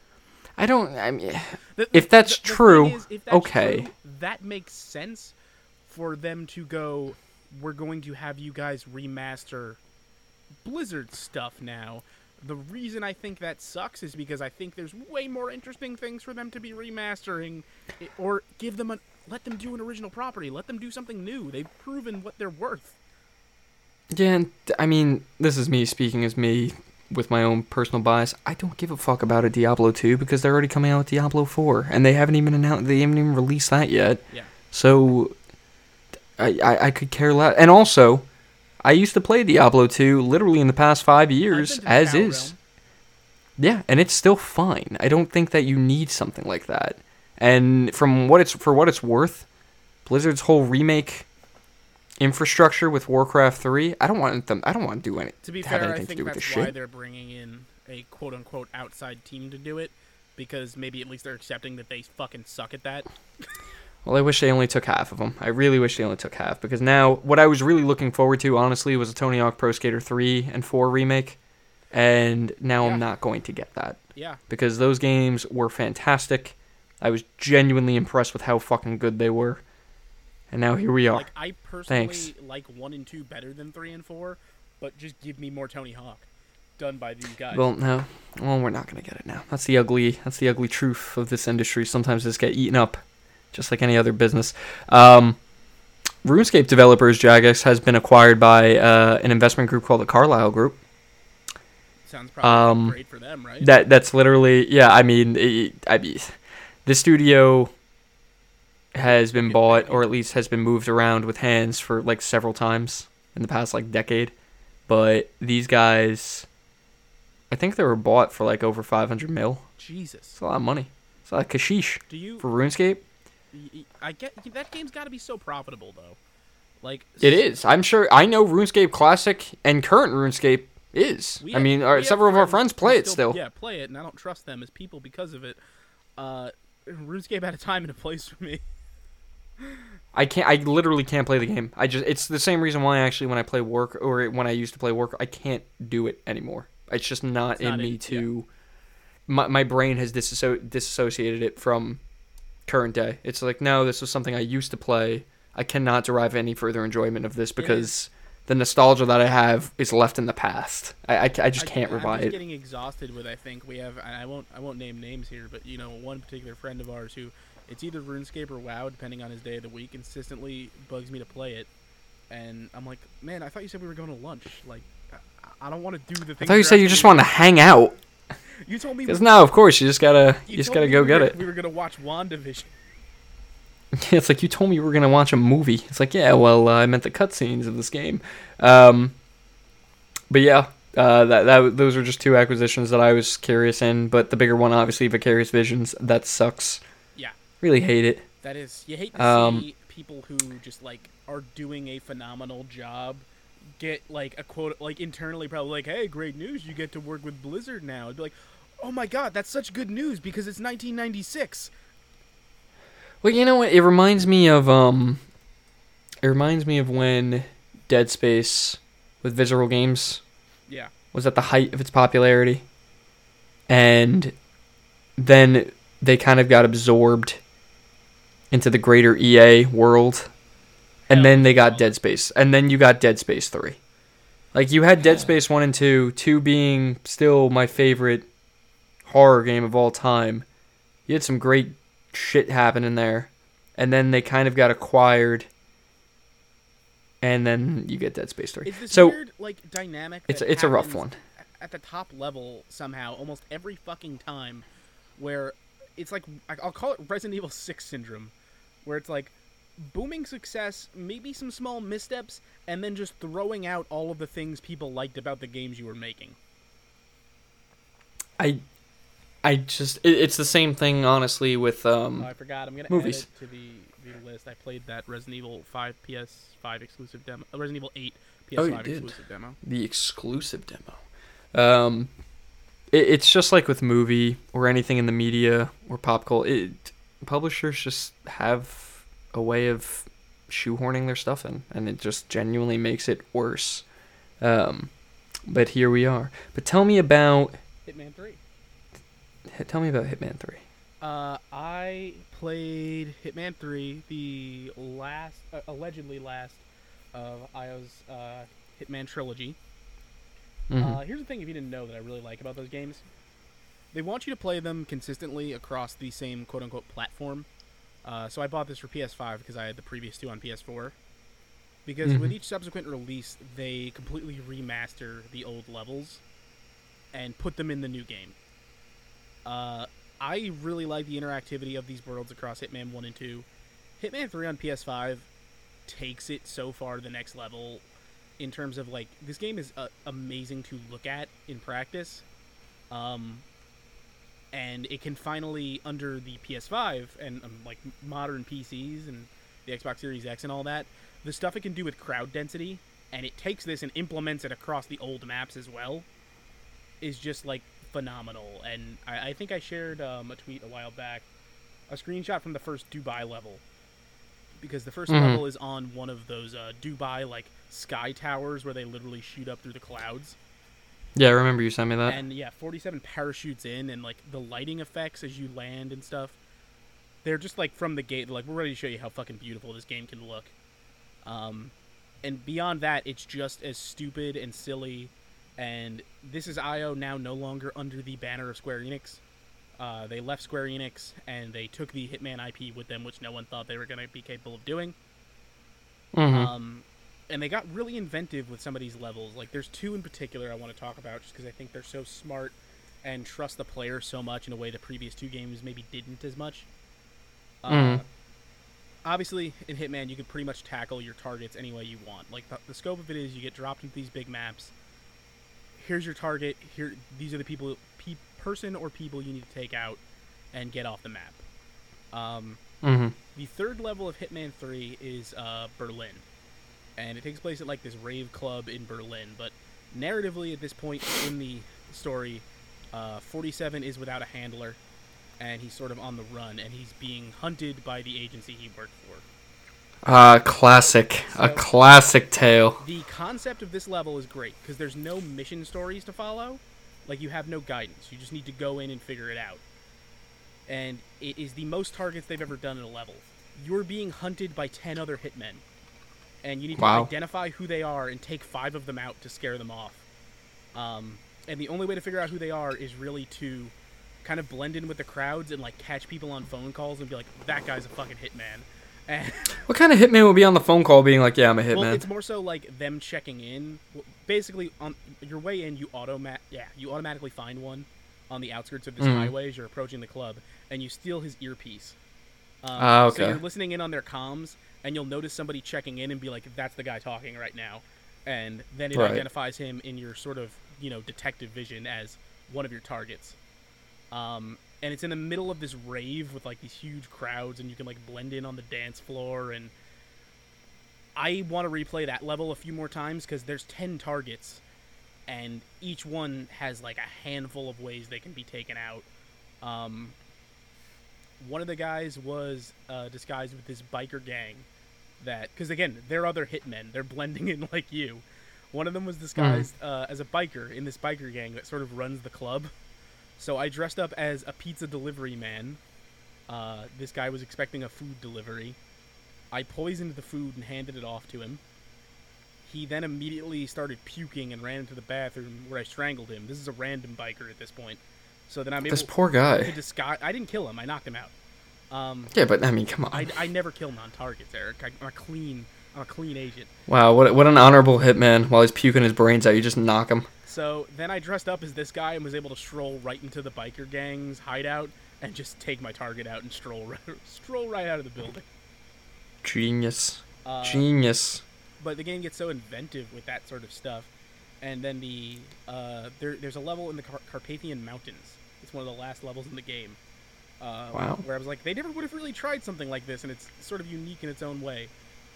If that's true, okay. True, that makes sense for them to go, we're going to have you guys remaster Blizzard stuff now. The reason I think that sucks is because I think there's way more interesting things for them to be remastering, or let them do an original property. Let them do something new. They've proven what they're worth. Yeah, and this is me speaking as me with my own personal bias. I don't give a fuck about a Diablo 2 because they're already coming out with Diablo 4, and they haven't even released that yet. Yeah. So I could care less. And also, I used to play Diablo 2 literally in the past 5 years as is. Yeah, and it's still fine. I don't think that you need something like that. And for what it's worth, Blizzard's whole remake infrastructure with Warcraft 3, I don't want to do anything. To be fair, I think that's why they're bringing in a quote-unquote outside team to do it, because maybe at least they're accepting that they fucking suck at that. Well, I wish they only took half of them. I really wish they only took half, because now what I was really looking forward to, honestly, was a Tony Hawk Pro Skater 3 and 4 remake, and now I'm not going to get that. Yeah. Because those games were fantastic. I was genuinely impressed with how fucking good they were. And now here we are. Like, I personally like 1 and 2 better than 3 and 4, but just give me more Tony Hawk done by these guys. Well, no. Well, we're not going to get it now. That's the ugly truth of this industry. Sometimes just get eaten up, just like any other business. RuneScape developers, Jagex, has been acquired by an investment group called the Carlyle Group. Sounds probably great for them, right? That's literally, yeah, this studio has been bought, or at least has been moved around with hands for like several times in the past like decade. But these guys, I think they were bought for like over 500 mil. Jesus, it's a lot of money. It's a lot of cashish for RuneScape. I get that game's got to be so profitable though. Like it is. I'm sure. I know RuneScape Classic and current RuneScape is. Several of our friends play it still. Yeah, play it, and I don't trust them as people because of it. RuneScape had a time and a place for me. I literally can't play the game. It's the same reason why actually when I play Work, or when I used to play Work, I can't do it anymore. It's just not in me to. Yeah. My brain has disassociated it from current day. It's like, no, this was something I used to play. I cannot derive any further enjoyment of this because the nostalgia that I have is left in the past. I just can't revive it. I'm just getting exhausted with. I think we have. I won't name names here, but one particular friend of ours who. It's either RuneScape or WoW, depending on his day of the week, consistently bugs me to play it. And I'm like, man, I thought you said we were going to lunch. Like, I don't want to do the thing. I thought you said you just wanted to hang out. You told me... Because now, of course, you just gotta go get it. We were going to watch WandaVision. Yeah, it's like, you told me we were going to watch a movie. It's like, yeah, well, I meant the cutscenes of this game. But yeah, those are just 2 acquisitions that I was curious in. But the bigger one, obviously, Vicarious Visions, that sucks. Really hate it. That is, you hate to see people who just like are doing a phenomenal job get like a quote, like internally probably like, hey, great news, you get to work with Blizzard now. It'd be like, oh my god, that's such good news because it's 1996. Well, you know what? It reminds me of It reminds me of when Dead Space with Visceral Games Yeah. was at the height of its popularity, and then they kind of got absorbed into the greater EA world, and then they got Dead Space, and then you got Dead Space 3. Like, you had Dead Space 1 and 2, 2 being still my favorite horror game of all time. You had some great shit happening there, and then they kind of got acquired, and then you get Dead Space 3. It's this so weird, like, dynamic it's that a rough happens one. At the top level somehow almost every fucking time, where it's like, I'll call it Resident Evil 6 syndrome, where it's like booming success, maybe some small missteps, and then just throwing out all of the things people liked about the games you were making. It's the same thing, honestly, with I forgot. I'm gonna movies. add it to the list. I played that Resident Evil 5 PS5 exclusive demo. Resident Evil 8 PS5 exclusive demo. The exclusive demo. It's just like with movie or anything in the media or pop culture. Publishers just have a way of shoehorning their stuff in, and it just genuinely makes it worse. But here we are. But tell me about Hitman 3. Tell me about Hitman 3. I played Hitman 3, the last, allegedly last, of IO's Hitman trilogy. Mm-hmm. Here's the thing, if you didn't know, that I really like about those games. They want you to play them consistently across the same quote-unquote platform. So I bought this for PS5 because I had the previous two on PS4. Because with each subsequent release, they completely remaster the old levels and put them in the new game. I really like the interactivity of these worlds across Hitman 1 and 2. Hitman 3 on PS5 takes it so far to the next level in terms of, like, this game is amazing to look at in practice. And it can finally, under the PS5 and, like, modern PCs and the Xbox Series X and all that, the stuff it can do with crowd density, and it takes this and implements it across the old maps as well, is just, like, phenomenal. And I think I shared a tweet a while back, a screenshot from the first Dubai level, because the first level is on one of those Dubai, like, sky towers where they literally shoot up through the clouds. Yeah, I remember you sent me that. And yeah, 47 parachutes in, and like the lighting effects as you land and stuff, they're just like from the gate, like, we're ready to show you how fucking beautiful this game can look. And beyond that, it's just as stupid and silly. And this is IO now no longer under the banner of Square Enix. They left Square Enix and they took the Hitman IP with them, which no one thought they were going to be capable of doing. And they got really inventive with some of these levels. Like, there's two in particular I want to talk about just because I think they're so smart and trust the player so much in a way the previous two games maybe didn't as much. Obviously, in Hitman, you can pretty much tackle your targets any way you want. Like, the scope of it is you get dropped into these big maps. Here's your target. Here, these are the people, person or people you need to take out and get off the map. The third level of Hitman 3 is Berlin. And it takes place at, like, this rave club in Berlin. But narratively, at this point in the story, 47 is without a handler, and he's sort of on the run, and he's being hunted by the agency he worked for. Classic. So, a classic tale. The concept of this level is great, because there's no mission stories to follow. Like, you have no guidance. You just need to go in and figure it out. And it is the most targets they've ever done in a level. You're being hunted by 10 other hitmen. And you need to identify who they are and take 5 of them out to scare them off. And the only way to figure out who they are is really to kind of blend in with the crowds and, like, catch people on phone calls and be like, that guy's a fucking hitman. And what kind of hitman would be on the phone call being like, yeah, I'm a hitman? Well, it's more so like them checking in. Basically, on your way in, you automatically find one on the outskirts of this highway as you're approaching the club, and you steal his earpiece. So you're listening in on their comms, and you'll notice somebody checking in and be like, that's the guy talking right now. And then it identifies him in your sort of, detective vision as one of your targets. And it's in the middle of this rave with, like, these huge crowds, and you can, like, blend in on the dance floor. And I want to replay that level a few more times because there's 10 targets, and each one has, like, a handful of ways they can be taken out. One of the guys was disguised with this biker gang that, because again, they're other hitmen. They're blending in like you. One of them was disguised as a biker in this biker gang that sort of runs the club. So I dressed up as a pizza delivery man. This guy was expecting a food delivery. I poisoned the food and handed it off to him. He then immediately started puking and ran into the bathroom where I strangled him. This is a random biker at this point. So then I'm able this poor guy. to disguise. I didn't kill him. I knocked him out. Yeah, but I mean, come on. I never kill non-targets, Eric. I'm a clean agent. Wow, what an honorable hitman. While he's puking his brains out, you just knock him. So then I dressed up as this guy and was able to stroll right into the biker gang's hideout and just take my target out and stroll right out of the building. Genius. Genius. But the game gets so inventive with that sort of stuff. And then there's a level in the Carpathian Mountains. It's one of the last levels in the game. Wow. Where I was like, they never would have really tried something like this, and it's sort of unique in its own way.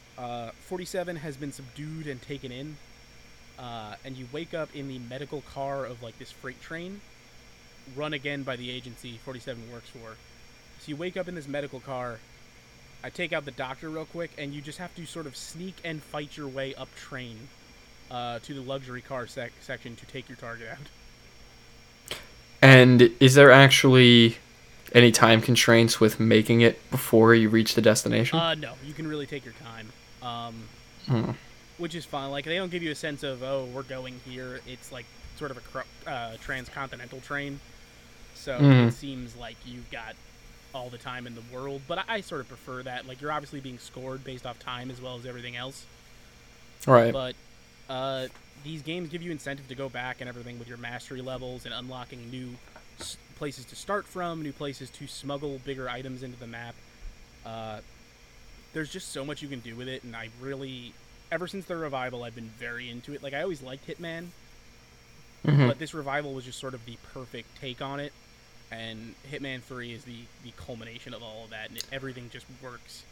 47 has been subdued and taken in, and you wake up in the medical car of like this freight train, run again by the agency 47 works for. So you wake up in this medical car. I take out the doctor real quick, and you just have to sort of sneak and fight your way up train to the luxury car section to take your target out. And is there actually any time constraints with making it before you reach the destination? No, you can really take your time, which is fun. Like, they don't give you a sense of, oh, we're going here. It's like sort of a transcontinental train, so it seems like you've got all the time in the world. But I sort of prefer that. Like, you're obviously being scored based off time as well as everything else. Right. But these games give you incentive to go back and everything with your mastery levels and unlocking new places to start from, new places to smuggle bigger items into the map. There's just so much you can do with it, and I really, ever since the revival, I've been very into it. Like, I always liked Hitman, but this revival was just sort of the perfect take on it, and Hitman 3 is the culmination of all of that, and everything just works.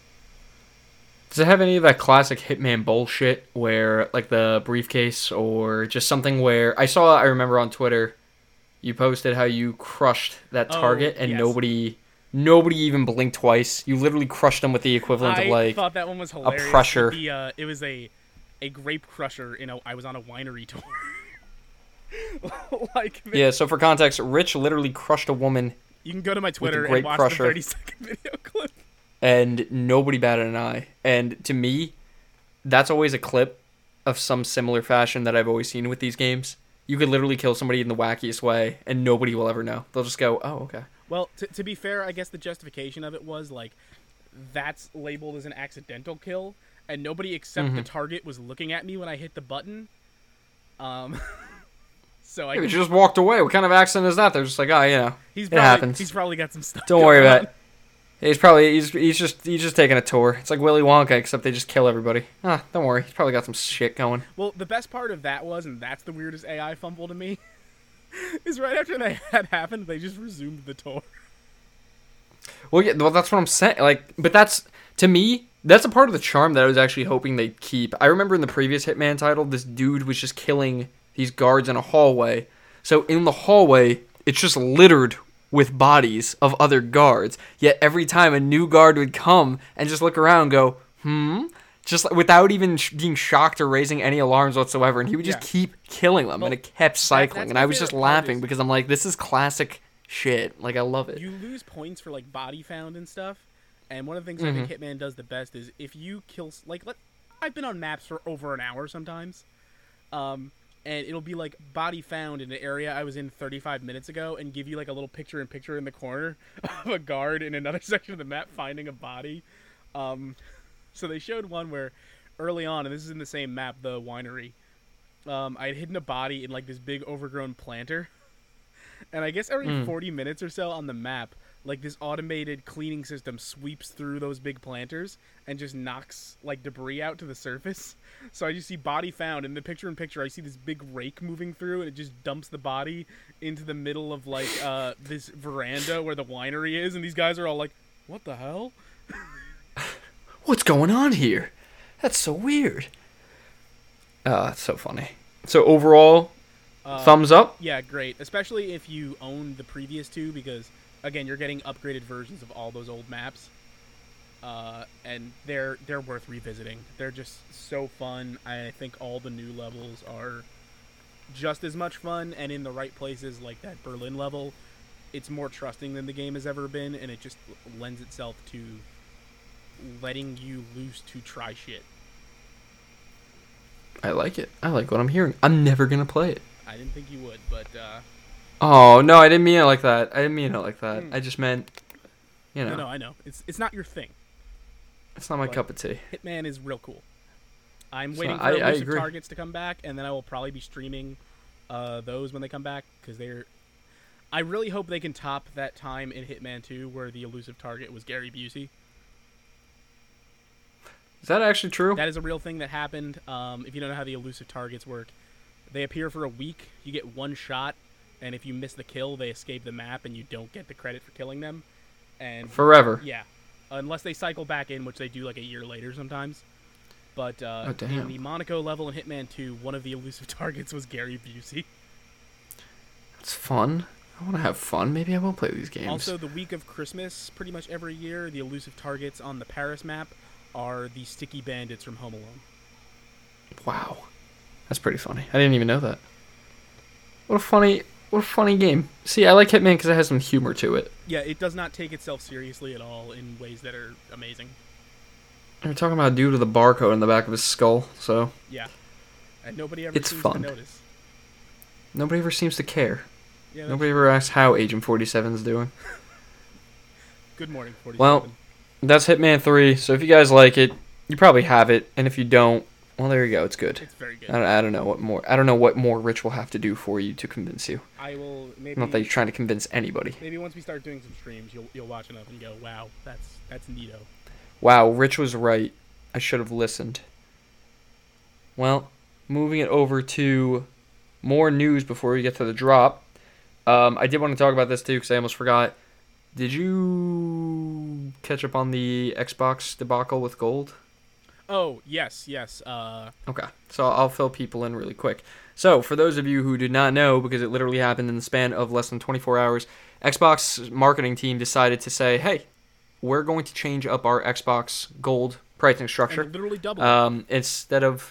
Does it have any of that classic Hitman bullshit where, like, the briefcase or just something where... I remember on Twitter, you posted how you crushed that target and yes. nobody even blinked twice. You literally crushed them with the equivalent of, like, I thought that one was hilarious. a pressure. It was a grape crusher. I was on a winery tour. Yeah, so for context, Rich literally crushed a woman. You can go to my Twitter and watch crusher. the 30-second video clip. And nobody batted an eye. And to me, that's always a clip of some similar fashion that I've always seen with these games. You could literally kill somebody in the wackiest way, and nobody will ever know. They'll just go, oh, okay. Well, to be fair, I guess the justification of it was, like, that's labeled as an accidental kill, and nobody except the target was looking at me when I hit the button. So I just walked away. What kind of accident is that? They're just like, oh, you know, it happens. He's probably got some stuff. Don't worry about it. He's just taking a tour. It's like Willy Wonka, except they just kill everybody. Don't worry. He's probably got some shit going. Well, the best part of that was, and that's the weirdest AI fumble to me, is right after that had happened, they just resumed the tour. Well, yeah, that's what I'm saying. Like, but that's, to me, that's a part of the charm that I was actually hoping they'd keep. I remember in the previous Hitman title, this dude was just killing these guards in a hallway. So in the hallway, it's just littered with bodies of other guards. Yet every time a new guard would come and just look around and go, just without even being shocked or raising any alarms whatsoever. And he would just keep killing them, and it kept cycling. And I was just laughing because I'm like, this is classic shit. Like, I love it. You lose points for, like, body found and stuff. And one of the things I think Hitman does the best is if you kill... I've been on maps for over an hour sometimes. And it'll be like body found in an area I was in 35 minutes ago and give you like a little picture in the corner of a guard in another section of the map finding a body. So they showed one where early on, and this is in the same map, the winery, I had hidden a body in like this big overgrown planter. And I guess every 40 minutes or so on the map, like this automated cleaning system sweeps through those big planters and just knocks like debris out to the surface. So I just see body found. In the picture-in-picture, I see this big rake moving through, and it just dumps the body into the middle of like this veranda where the winery is. And these guys are all like, "What the hell? What's going on here? That's so weird." That's so funny. So overall, thumbs up? Yeah, great. Especially if you own the previous two, because again, you're getting upgraded versions of all those old maps. And they're worth revisiting. They're just so fun. I think all the new levels are just as much fun, and in the right places, like that Berlin level, it's more trusting than the game has ever been, and it just lends itself to letting you loose to try shit. I like it. I like what I'm hearing. I'm never gonna play it. I didn't think you would, but Oh no, I didn't mean it like that. I just meant, no, I know it's not your thing. It's not my cup of tea. Hitman is real cool. I'm waiting for I Elusive agree. Targets to come back, and then I will probably be streaming those when they come back, because they're. I really hope they can top that time in Hitman 2 where the elusive target was Gary Busey. Is that actually true? That is a real thing that happened. If you don't know how the elusive targets work, they appear for a week. You get one shot, and if you miss the kill, they escape the map, and you don't get the credit for killing them. And Forever. Yeah, unless they cycle back in, which they do like a year later sometimes. But in the Monaco level in Hitman 2, one of the elusive targets was Gary Busey. It's fun. I want to have fun. Maybe I will play these games. Also, the week of Christmas, pretty much every year, the elusive targets on the Paris map are the sticky bandits from Home Alone. Wow. That's pretty funny. I didn't even know that. What a funny game. See, I like Hitman because it has some humor to it. Yeah, it does not take itself seriously at all in ways that are amazing. You're talking about a dude with a barcode in the back of his skull, so... Yeah. And nobody ever seems fun. to notice. Nobody ever seems to care. Yeah, Nobody ever asks how Agent 47's doing. Good morning, 47. Well, that's Hitman 3, so if you guys like it, you probably have it, and if you don't, well, there you go, it's good. It's very good. I don't know what more Rich will have to do for you to convince you. I will maybe... Not that you're trying to convince anybody. Maybe once we start doing some streams, you'll watch enough and go, wow, that's neato. Wow, Rich was right. I should have listened. Well, moving it over to more news before we get to the drop. I did want to talk about this too because I almost forgot. Did you catch up on the Xbox debacle with gold? Oh, yes. Okay, so I'll fill people in really quick. So, for those of you who did not know, because it literally happened in the span of less than 24 hours, Xbox marketing team decided to say, hey, we're going to change up our Xbox Gold pricing structure. And literally double it. Instead of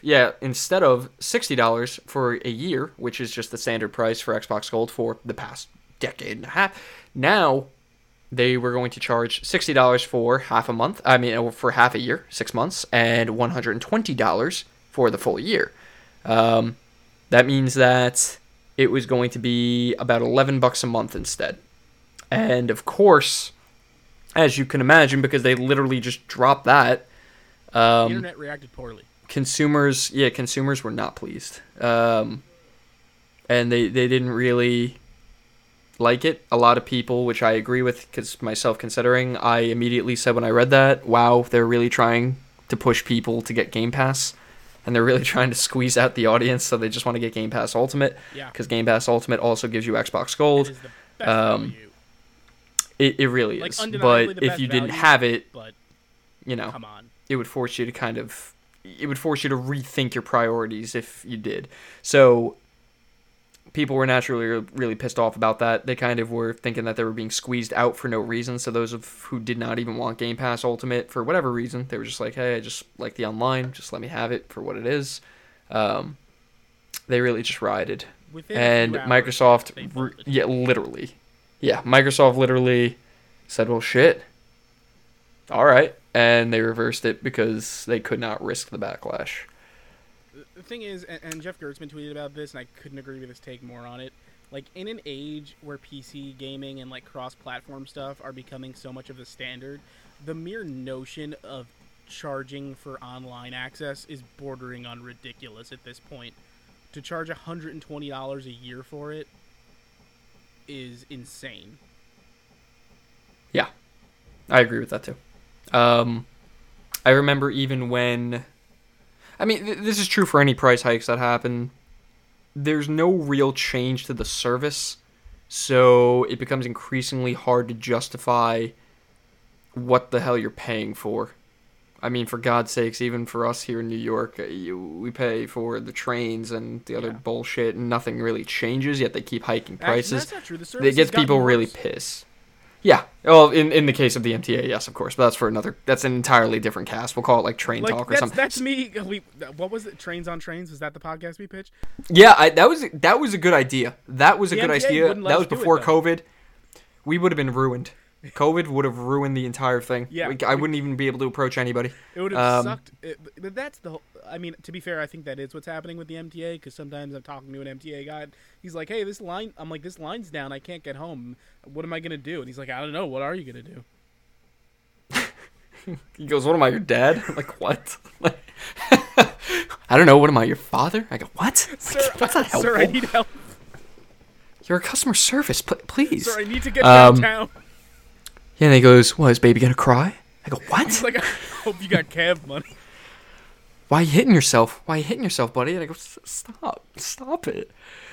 $60 for a year, which is just the standard price for Xbox Gold for the past decade and a half, now they were going to charge $60 for for half a year, 6 months, and $120 for the full year. That means that it was going to be about $11 a month instead. And of course, as you can imagine, because they literally just dropped that, the internet reacted poorly. Consumers were not pleased. And they didn't really like it. A lot of people, which I agree with, because myself considering, I immediately said when I read that, wow, they're really trying to push people to get Game Pass. And they're really trying to squeeze out the audience, so they just want to get Game Pass Ultimate. Yeah. Because Game Pass Ultimate also gives you Xbox Gold. It is the best value. It really is. Undeniably But the if best you didn't value, have it, but come on. it would force you to rethink your priorities if you did. So people were naturally really pissed off about that. They kind of were thinking that they were being squeezed out for no reason. So those who did not even want Game Pass Ultimate for whatever reason, they were just like, hey, I just like the online. Just let me have it for what it is. They really just rioted. And Microsoft, Microsoft literally said, well, shit. All right. And they reversed it because they could not risk the backlash. The thing is, and Jeff Gertzman tweeted about this, and I couldn't agree with his take more on it. Like, in an age where PC gaming and, like, cross-platform stuff are becoming so much of the standard, the mere notion of charging for online access is bordering on ridiculous at this point. To charge $120 a year for it is insane. Yeah, I agree with that too. I remember even when... I mean, this is true for any price hikes that happen. There's no real change to the service, so it becomes increasingly hard to justify what the hell you're paying for. I mean, for God's sakes, even for us here in New York, we pay for the trains and the other bullshit, and nothing really changes, yet they keep hiking prices. Actually, that's not true. The service it gets people really pissed. Yeah, Well, in the case of the MTA, yes, of course, but that's an entirely different cast. We'll call it like Train Talk or something. That's me. What was it? Trains on Trains? Was that the podcast we pitched? Yeah, that was a good idea. That was a good MTA idea. wouldn't let That us was do it, before though. COVID. We would have been ruined. COVID would have ruined the entire thing. Yeah. I wouldn't even be able to approach anybody. It would have sucked. But that's the whole. I mean, to be fair, I think that is what's happening with the MTA, because sometimes I'm talking to an MTA guy. He's like, "Hey, this line." I'm like, "This line's down. I can't get home. What am I gonna do?" And he's like, "I don't know. What are you gonna do?" He goes, "What am I, your dad?" I'm like, what? I don't know. What am I, your father? I go, what? Sir, That's not helpful. sir, I need help. You're a customer service, please. Sir, I need to get downtown. Yeah, and he goes, "What, is baby gonna cry?" I go, "What? He's like, "I hope you got cab money." Why are you hitting yourself? Why are you hitting yourself, buddy?" And I go, "Stop it."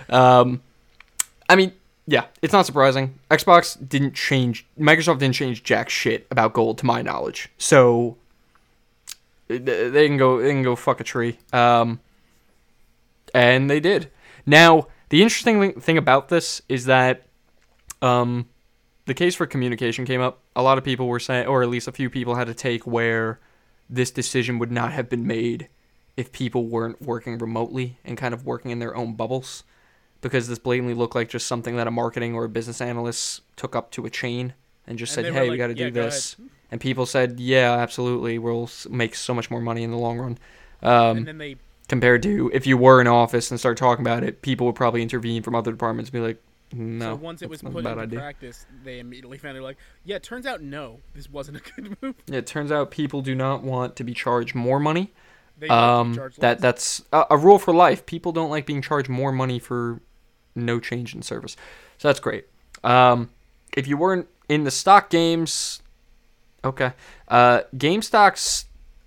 I mean, yeah, it's not surprising. Microsoft didn't change jack shit about gold, to my knowledge. So they can go fuck a tree. And they did. Now, the interesting thing about this is that the case for communication came up. A lot of people were saying, or at least a few people had a take where this decision would not have been made if people weren't working remotely and kind of working in their own bubbles, because this blatantly looked like just something that a marketing or a business analyst took up to a chain and just said, "Hey, we got to do this." And people said, "Yeah, absolutely. We'll make so much more money in the long run." And then they Compared to if you were in office and start talking about it, people would probably intervene from other departments and be like, "No." So once it was put into practice, they immediately found it like, yeah, it turns out no, this wasn't a good move. Yeah, it turns out people do not want to be charged more money. They want to be charged less. That's a rule for life. People don't like being charged more money for no change in service. So that's great. If you weren't in the stock games, okay. GameStop's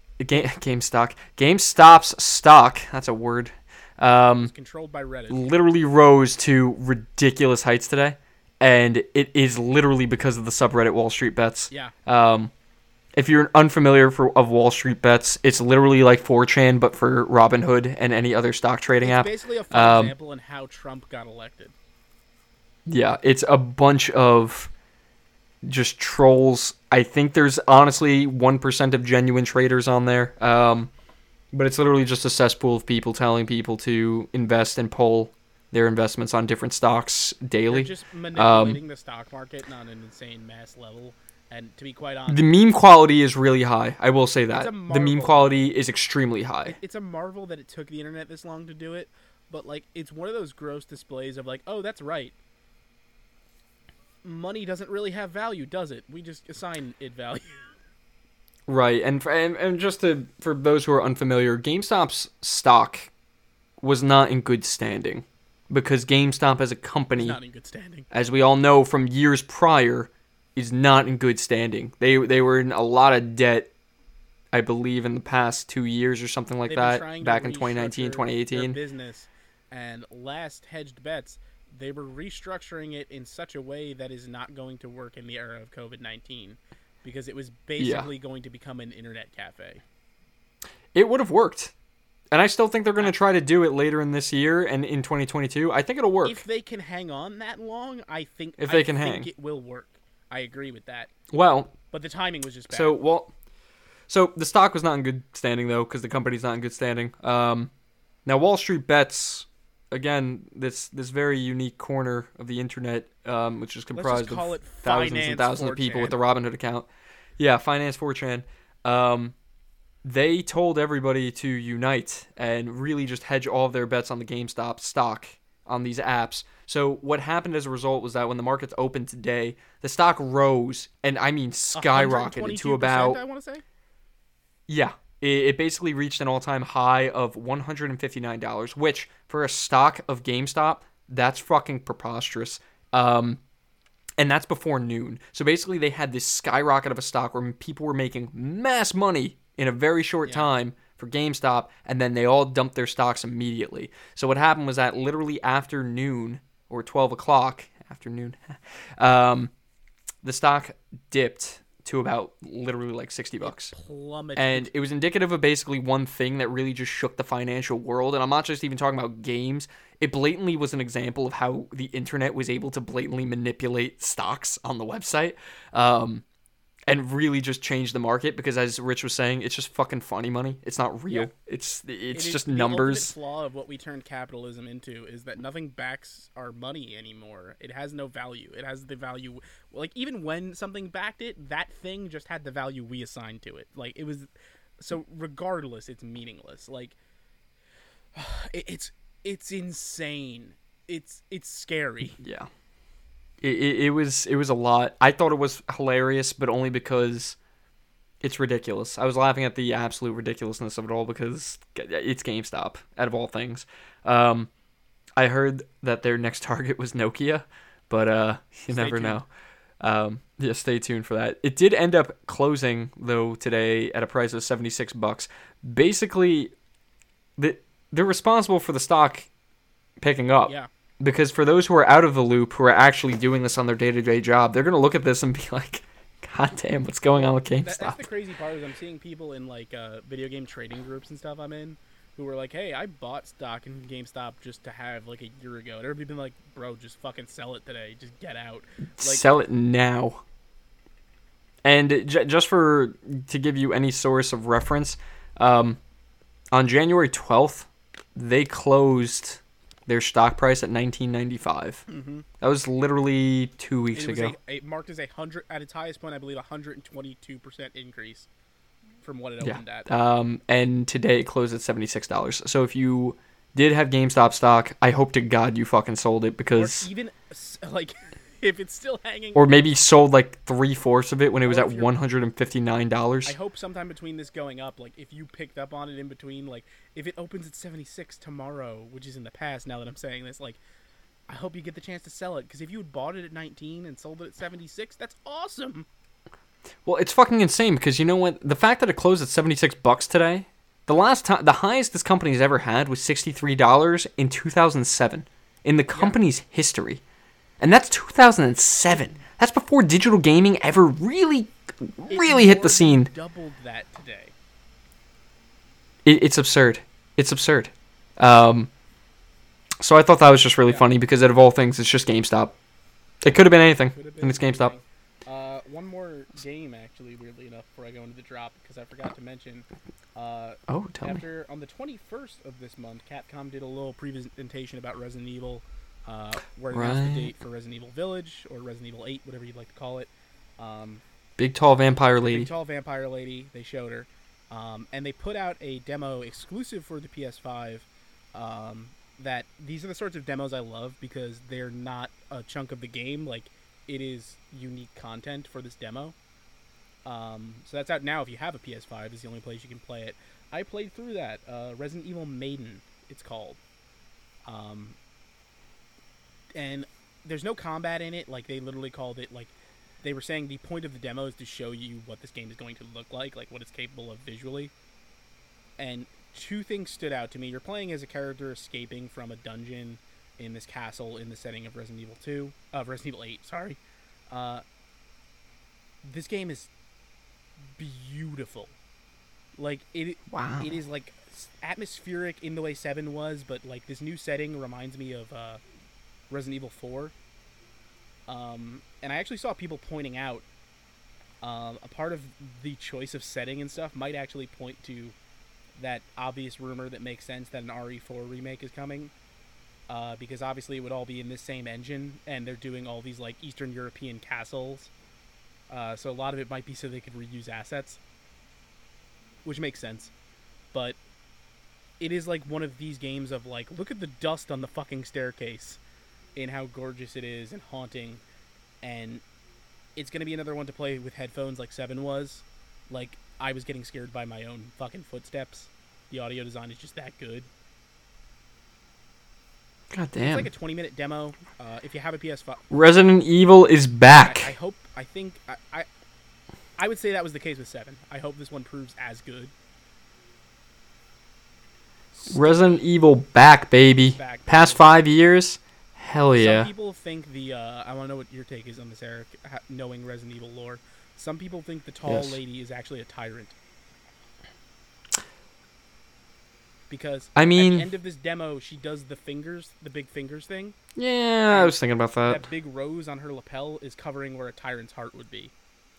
stock, that's a word, It's controlled by Reddit. literally rose to ridiculous heights today. And it is literally because of the subreddit Wall Street Bets. Yeah. If you're unfamiliar of Wall Street Bets, it's literally like 4chan, but for Robinhood and any other stock trading app. It's basically a fun example in how Trump got elected. Yeah, it's a bunch of just trolls. I think there's honestly 1% of genuine traders on there. But it's literally just a cesspool of people telling people to invest and pull their investments on different stocks daily. They're just manipulating the stock market on an insane mass level. And to be quite honest, The meme quality is really high. I will say that. It's a The meme marvel. quality is extremely high. it's a marvel that it took the internet this long to do it. But like, it's one of those gross displays of like, oh, that's right. Money doesn't really have value, does it? We just assign it value. Right, and just for those who are unfamiliar, GameStop's stock was not in good standing because GameStop as a company, It's not in good standing. as we all know from years prior, is not in good standing. They were in a lot of debt, I believe, in the past 2 years or something like They've been that, trying to back in 2019, restructure 2018. their business, and last Hedged Bets, they were restructuring it in such a way that is not going to work in the era of COVID-19, because it was basically going to become an internet cafe. It would have worked. And I still think they're going to try to do it later in this year and in 2022. I think it'll work. If they can hang on that long, I think hang. it will work. I agree with that. Well, But the timing was just bad. So the stock was not in good standing though, because the company's not in good standing. Now Wall Street Bets, again, this very unique corner of the internet, which is comprised of thousands and thousands of people with the Robinhood account. Yeah, Finance 4chan. They told everybody to unite and really just hedge all of their bets on the GameStop stock on these apps. So what happened as a result was that when the markets opened today, the stock rose, and I mean skyrocketed to about... I want to say? Yeah. It basically reached an all-time high of $159, which for a stock of GameStop, that's fucking preposterous. And that's before noon. So basically they had this skyrocket of a stock where people were making mass money in a very short time for GameStop, and then they all dumped their stocks immediately. So what happened was that literally after noon, or 12 o'clock, afternoon, the stock dipped to about literally like $60. Plummeted. And it was indicative of basically one thing that really just shook the financial world. And I'm not just even talking about games. it blatantly was an example of how the internet was able to blatantly manipulate stocks on the website. And really just change the market because, as Rich was saying, it's just fucking funny money. It's not real. Yeah. It's It just is, the ultimate numbers. flaw of what we turned capitalism into is that nothing backs our money anymore. It has no value. It has the value, like, even when something backed it, that thing just had the value we assigned to it. Like, it was, so regardless, it's meaningless. Like, it's insane. It's scary. Yeah. It was a lot. I thought it was hilarious, but only because it's ridiculous. I was laughing at the absolute ridiculousness of it all because it's GameStop, out of all things. I heard that their next target was Nokia, but you never know. Yeah, stay tuned for that. It did end up closing though today at a price of $76. Basically, they're responsible for the stock picking up. Yeah. Because for those who are out of the loop, who are actually doing this on their day-to-day job, they're going to look at this and be like, God damn, what's going on with GameStop? That's the crazy part is I'm seeing people in, like, video game trading groups and stuff I'm in who were like, hey, I bought stock in GameStop just to have, like, a year ago. And everybody's been like, bro, just fucking sell it today. Just get out. Like, sell it now. And just to give you any source of reference, on January 12th, they closed their stock price at $19.95. Mm-hmm. That was literally 2 weeks ago. It marked as at its highest point, I believe, 122% increase from what it opened at. And today it closed at $76. So if you did have GameStop stock, I hope to God you fucking sold it because... Or even, like, if it's still hanging... Or maybe sold like 3/4 of it when it was at $159. I hope sometime between this going up, like, if you picked up on it in between, like, if it opens at 76 tomorrow, which is in the past now that I'm saying this, like, I hope you get the chance to sell it. Because if you had bought it at 19 and sold it at 76, that's awesome. Well, it's fucking insane because you know what? The fact that it closed at $76 today, the highest this company's ever had was $63 in 2007 in the company's history. And that's 2007. That's before digital gaming ever really hit the scene. Doubled that today. It's absurd. It's absurd. So I thought that was just really funny because out of all things, it's just GameStop. It could have been anything, and it's GameStop. One more game, actually, weirdly enough, before I go into the drop, because I forgot to mention. Tell me. On the 21st of this month, Capcom did a little presentation about Resident Evil, where they announced the date for Resident Evil Village, or Resident Evil 8, whatever you'd like to call it. Big, tall vampire lady. Big, tall vampire lady, they showed her. And they put out a demo exclusive for the PS5, that these are the sorts of demos I love, because they're not a chunk of the game, like, it is unique content for this demo. So that's out now. If you have a PS5, is the only place you can play it. I played through that. Resident Evil Maiden, it's called. And there's no combat in it. Like, they literally called it, like, they were saying the point of the demo is to show you what this game is going to look like what it's capable of visually. And two things stood out to me. You're playing as a character escaping from a dungeon in this castle in the setting of Resident Evil 8, sorry. This game is beautiful. Like, Wow. It is, like, atmospheric in the way 7 was, but, like, this new setting reminds me of Resident Evil 4. And I actually saw people pointing out a part of the choice of setting and stuff might actually point to that obvious rumor that makes sense that an RE4 remake is coming. Because obviously it would all be in this same engine, and they're doing all these, like, Eastern European castles. So a lot of it might be so they could reuse assets, which makes sense. But it is, like, one of these games of, like, look at the dust on the fucking staircase and how gorgeous it is and haunting. And it's going to be another one to play with headphones like 7 was. Like, I was getting scared by my own fucking footsteps. The audio design is just that good. God damn. It's like a 20-minute demo. If you have a PS5, Resident Evil is back. I would say that was the case with 7. I hope this one proves as good. Resident Evil back, baby. Past 5 years? Hell yeah. Some people think I want to know what your take is on this, Eric, knowing Resident Evil lore. Some people think the tall lady is actually a tyrant. Because I mean, at the end of this demo, she does the big fingers thing. Yeah, I was thinking about that. That big rose on her lapel is covering where a tyrant's heart would be.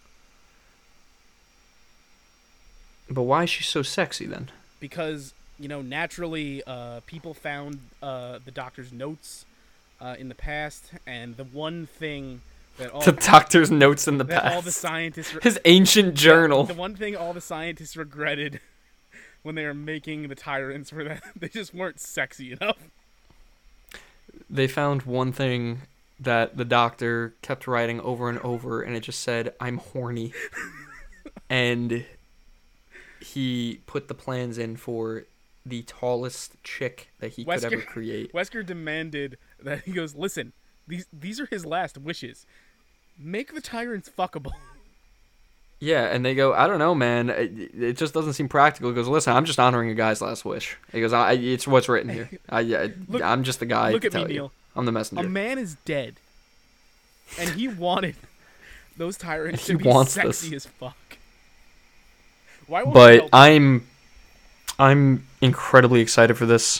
But why is she so sexy then? Because, naturally, people found the Doctor's notes in the past, and the one thing that the Doctor's notes in the that past. all the scientists his ancient journal. The one thing all the scientists regretted when they were making the tyrants were that they just weren't sexy enough. They found one thing that the Doctor kept writing over and over, and it just said, "I'm horny." And he put the plans in for the tallest chick that he could ever create. Wesker demanded that he goes, "Listen, these are his last wishes. Make the tyrants fuckable." Yeah, and they go, "I don't know, man. It just doesn't seem practical." He goes, "Listen, I'm just honoring a guy's last wish." He goes, "It's what's written here. I'm just the guy to tell you. Neil. I'm the messenger." A man is dead, and he wanted those tyrants to be sexy as fuck. Why won't but I'm incredibly excited for this.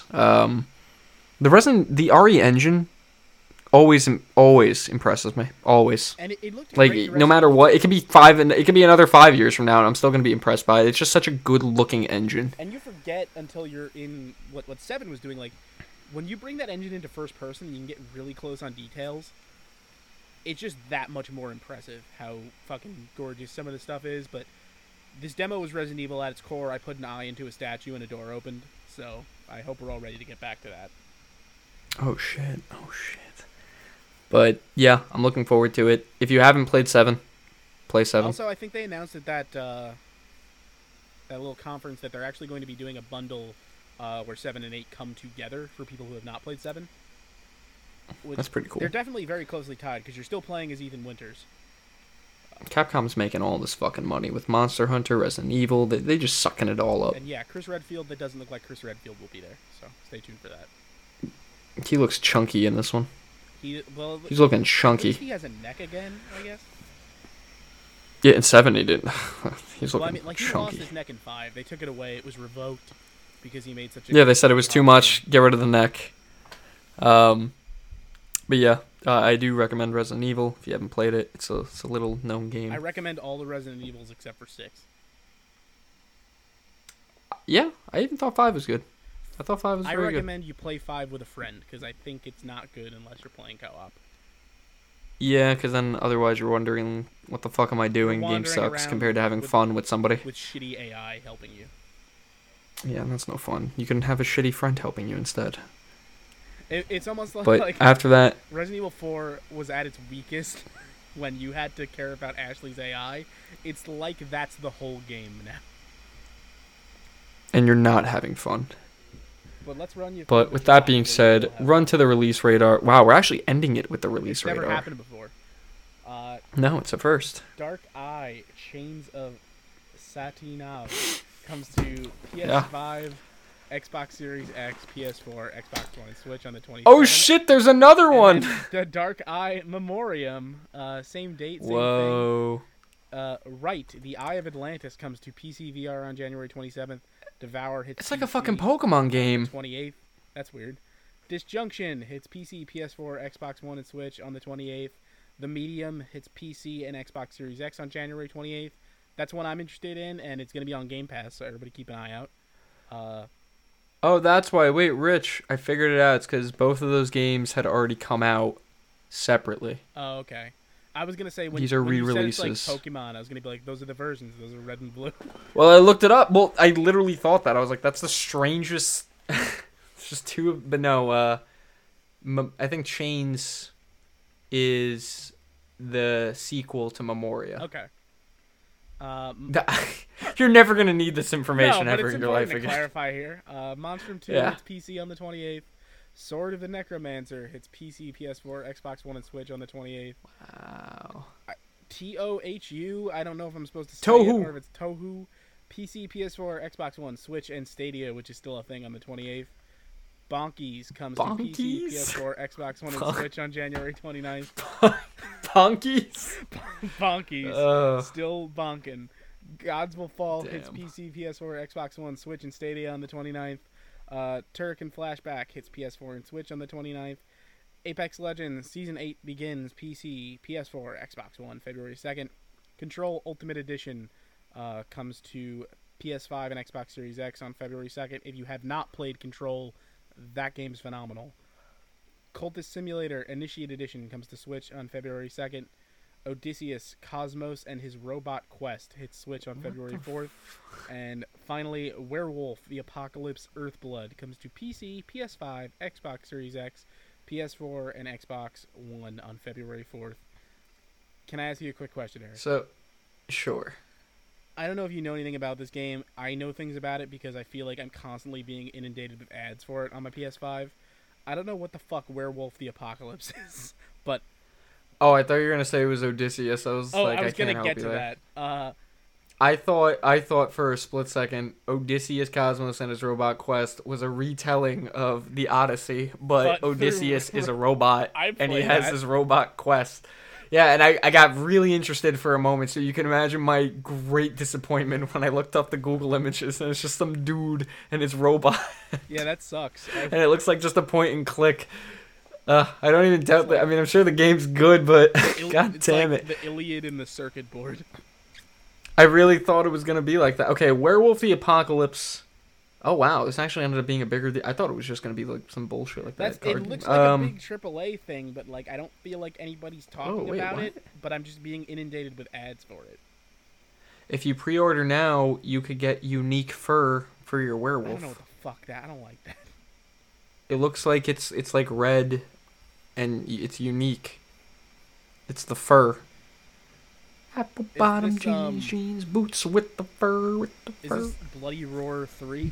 The RE engine always impresses me. Always. And it looked like great no matter what, it could be another 5 years from now, and I'm still gonna be impressed by it. It's just such a good looking engine. And you forget until you're in what 7 was doing. Like when you bring that engine into first person, you can get really close on details. It's just that much more impressive how fucking gorgeous some of the stuff is. But this demo was Resident Evil at its core. I put an eye into a statue and a door opened. So I hope we're all ready to get back to that. Oh shit. But yeah, I'm looking forward to it. If you haven't played 7, play 7. Also, I think they announced at that little conference that they're actually going to be doing a bundle where 7 and 8 come together for people who have not played 7. That's pretty cool. They're definitely very closely tied because you're still playing as Ethan Winters. Capcom's making all this fucking money with Monster Hunter, Resident Evil. They just sucking it all up. And yeah, Chris Redfield, that doesn't look like Chris Redfield, will be there. So stay tuned for that. He looks chunky in this one. He's looking chunky. He has a neck again, I guess. Yeah, in 7 he didn't. He's looking he chunky. lost his neck in 5. They took it away. It was revoked because he made such a... Yeah, they said it was too much. Get rid of the neck. But yeah, I do recommend Resident Evil if you haven't played it. It's a little known game. I recommend all the Resident Evils except for 6. Yeah, I even thought 5 was good. I thought 5 was very good. I recommend you play 5 with a friend because I think it's not good unless you're playing co-op. Yeah, because then otherwise you're wondering, what the fuck am I doing? Game sucks compared to having fun with somebody. With shitty AI helping you. Yeah, that's no fun. You can have a shitty friend helping you instead. It's almost like... But after that... Resident Evil 4 was at its weakest when you had to care about Ashley's AI. It's like that's the whole game now. And you're not having fun. But with that being said, run to the release radar. Wow, we're actually ending it with the release radar. Never happened before. No, it's a first. Dark Eye, Chains of Satinav comes to PS5, Xbox Series X, PS4, Xbox One, and Switch on the 27th. Oh shit, there's another one! The Dark Eye Memoriam, same date, same Whoa. thing. Right, The Eye of Atlantis comes to PC VR on January 27th. Devour hits It's PC like a fucking Pokemon game. 28th. That's weird. Disjunction hits PC, PS4, Xbox One, and Switch on the 28th. The Medium hits PC and Xbox Series X on January 28th. That's one I'm interested in, and it's going to be on Game Pass, so everybody keep an eye out. Oh, that's why. Wait, Rich, I figured it out. It's because both of those games had already come out separately. Oh, okay. I was going to say, when these are re-releases. You said it's like Pokemon, I was going to be like, those are the versions. Those are red and blue. Well, I looked it up. Well, I literally thought that. I was like, that's the strangest... It's just two... But no, I think Chains is the sequel to Memoria. Okay. You're never going to need this information ever in your life again. again. To clarify here. Monstrum 2 hits PC on the 28th. Sword of the Necromancer hits PC, PS4, Xbox One, and Switch on the 28th. Wow. TOHU, I don't know if I'm supposed to say Tohu. it or if it's Tohu. PC, PS4, Xbox One, Switch, and Stadia, which is still a thing on the 28th. Bonkies comes to PC, PS4, Xbox One, and Switch on January 29th. Bonkies? Bonkies. Still bonking. Gods Will Fall hits PC, PS4, Xbox One, Switch, and Stadia on the 29th. Turrican Flashback hits PS4 and Switch on the 29th. Apex Legends Season 8 begins PC, PS4, Xbox One, February 2nd. Control Ultimate Edition comes to PS5 and Xbox Series X on February 2nd. If you have not played Control, that game's phenomenal. Cultist Simulator Initiate Edition comes to Switch on February 2nd. Odysseus, Cosmos, and his Robot Quest hits Switch on February 4th. And finally, Werewolf, The Apocalypse Earthblood comes to PC, PS5, Xbox Series X, PS4, and Xbox One on February 4th. Can I ask you a quick question, Eric? So, sure. I don't know if you know anything about this game. I know things about it because I feel like I'm constantly being inundated with ads for it on my PS5. I don't know what the fuck Werewolf the Apocalypse is, but... Oh, I thought you were going to say it was Odysseus. I was I going to get to there. that. I thought for a split second Odysseus Cosmos and his Robot Quest was a retelling of the Odyssey, but Odysseus is a robot and he has his Robot Quest. Yeah, and I got really interested for a moment, so you can imagine my great disappointment when I looked up the Google images and it's just some dude and his robot. Yeah, that sucks. And it looks like just a point and click. I don't even doubt that. I mean, I'm sure the game's good, but god damn it. The Iliad and the circuit board. I really thought it was going to be like that. Okay, Werewolf the Apocalypse. Oh, wow. This actually ended up being a bigger I thought it was just going to be like some bullshit like that. It looks like a big AAA thing, but like I don't feel like anybody's talking about it, but I'm just being inundated with ads for it. If you pre-order now, you could get unique fur for your werewolf. I don't know what the fuck that. I don't like that. It looks like it's like red, and it's unique. It's the fur. Apple bottom jeans, boots with the fur, Is this Bloody Roar 3?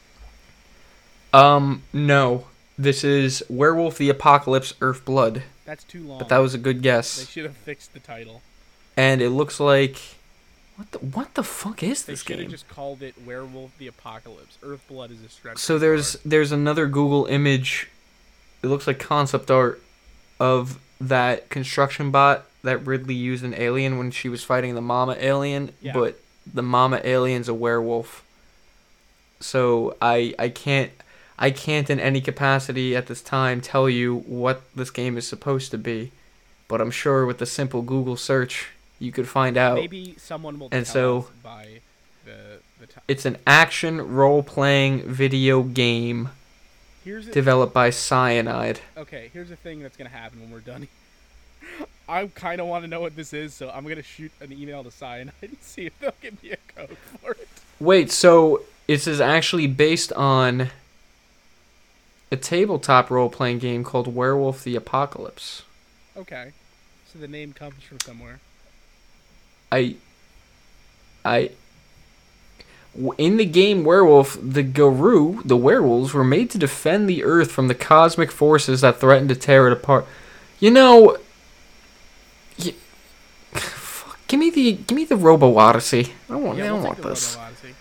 No. This is Werewolf the Apocalypse Earthblood. That's too long. But that was a good guess. They should have fixed the title. And it looks like... What the fuck is this game? They should have just called it Werewolf the Apocalypse. Earthblood is a stretch. So there's another Google image. It looks like concept art of that construction bot that Ridley used in Alien when she was fighting the mama alien. Yeah. But the mama alien's a werewolf. So I can't in any capacity at this time tell you what this game is supposed to be. But I'm sure with a simple Google search, you could find out. Maybe someone will tell us by the time. It's an action role-playing video game developed by Cyanide. Okay, here's the thing that's going to happen when we're done. I kind of want to know what this is, so I'm going to shoot an email to Cyanide and see if they'll give me a code for it. Wait, so this is actually based on a tabletop role-playing game called Werewolf the Apocalypse. Okay, so the name comes from somewhere. In the game Werewolf, the Garou, the werewolves, were made to defend the Earth from the cosmic forces that threaten to tear it apart. You know, give me the Robo Odyssey. I don't want this.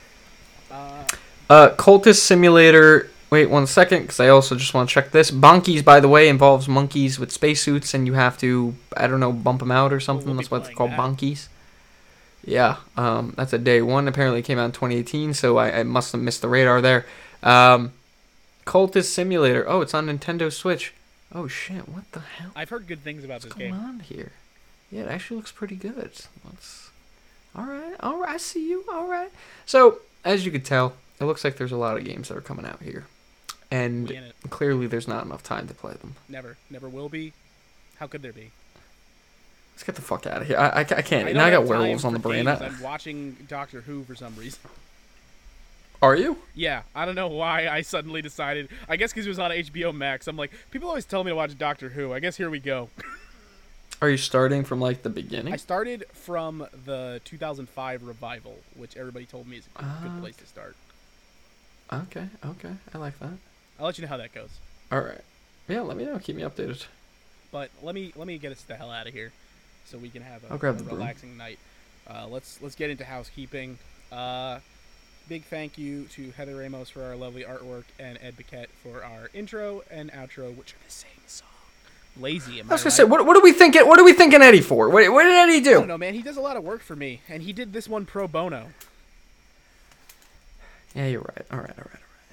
Cultist Simulator. Wait 1 second, because I also just want to check this. Bonkies, by the way, involves monkeys with spacesuits, and you have to, I don't know, bump them out or something. That's why it's called Bonkies. Yeah, that's a day one. Apparently it came out in 2018, so I must have missed the radar there. Cultist Simulator. Oh, it's on Nintendo Switch. Oh, shit, what the hell? I've heard good things about this game. What's going on here? Yeah, it actually looks pretty good. Alright, I see you, alright. So, as you can tell, it looks like there's a lot of games that are coming out here. And clearly there's not enough time to play them. Never will be. How could there be? Let's get the fuck out of here. I can't. Now I got werewolves on the brain. I'm watching Doctor Who for some reason. Are you? Yeah. I don't know why I suddenly decided. I guess because it was on HBO Max. I'm like, people always tell me to watch Doctor Who. I guess here we go. Are you starting from, like, the beginning? I started from the 2005 revival, which everybody told me is a good place to start. Okay. I like that. I'll let you know how that goes. All right. Yeah, let me know. Keep me updated. But let me get us the hell out of here, so we can have a relaxing night. Let's get into housekeeping. Big thank you to Heather Ramos for our lovely artwork and Ed Biquette for our intro and outro, which are the same song. Lazy. I was gonna say, what are we thinking? What are we thinking Eddie for? What did Eddie do? I don't know, man. He does a lot of work for me, and he did this one pro bono. Yeah, you're right. All right.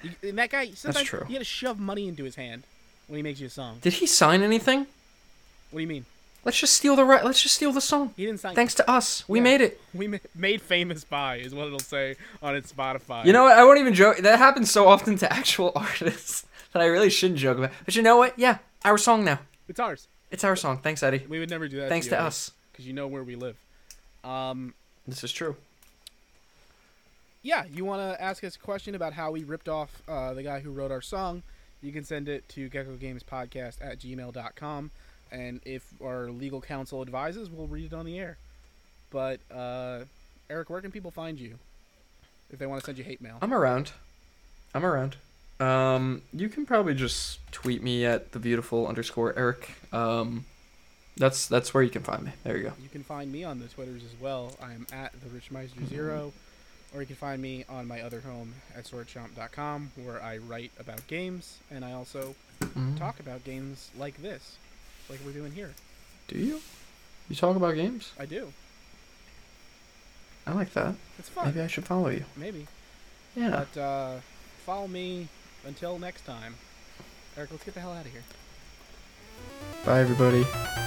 And that guy, sometimes true. you got to shove money into his hand when he makes you a song. Did he sign anything? What do you mean? Let's just steal the song. He didn't sign. Thanks to us, we made it. We made famous by is what it'll say on its Spotify. You know what? I won't even joke. That happens so often to actual artists that I really shouldn't joke about. But you know what? Yeah, our song now. It's ours. It's our song. Thanks, Eddie. We would never do that. Thanks to us. Because you know where we live. This is true. Yeah, you want to ask us a question about how we ripped off the guy who wrote our song, you can send it to geckogamespodcast@gmail.com. And if our legal counsel advises, we'll read it on the air. But, Eric, where can people find you if they want to send you hate mail? I'm around. You can probably just tweet me at thebeautiful_Eric. That's where you can find me. There you go. You can find me on the Twitters as well. I am at TheRichMeister0. Or you can find me on my other home at swordchomp.com, where I write about games, and I also talk about games like this, like we're doing here. Do you? You talk about games? I do. I like that. It's fun. Maybe I should follow you. Maybe. Yeah. But follow me until next time. Eric, let's get the hell out of here. Bye, everybody.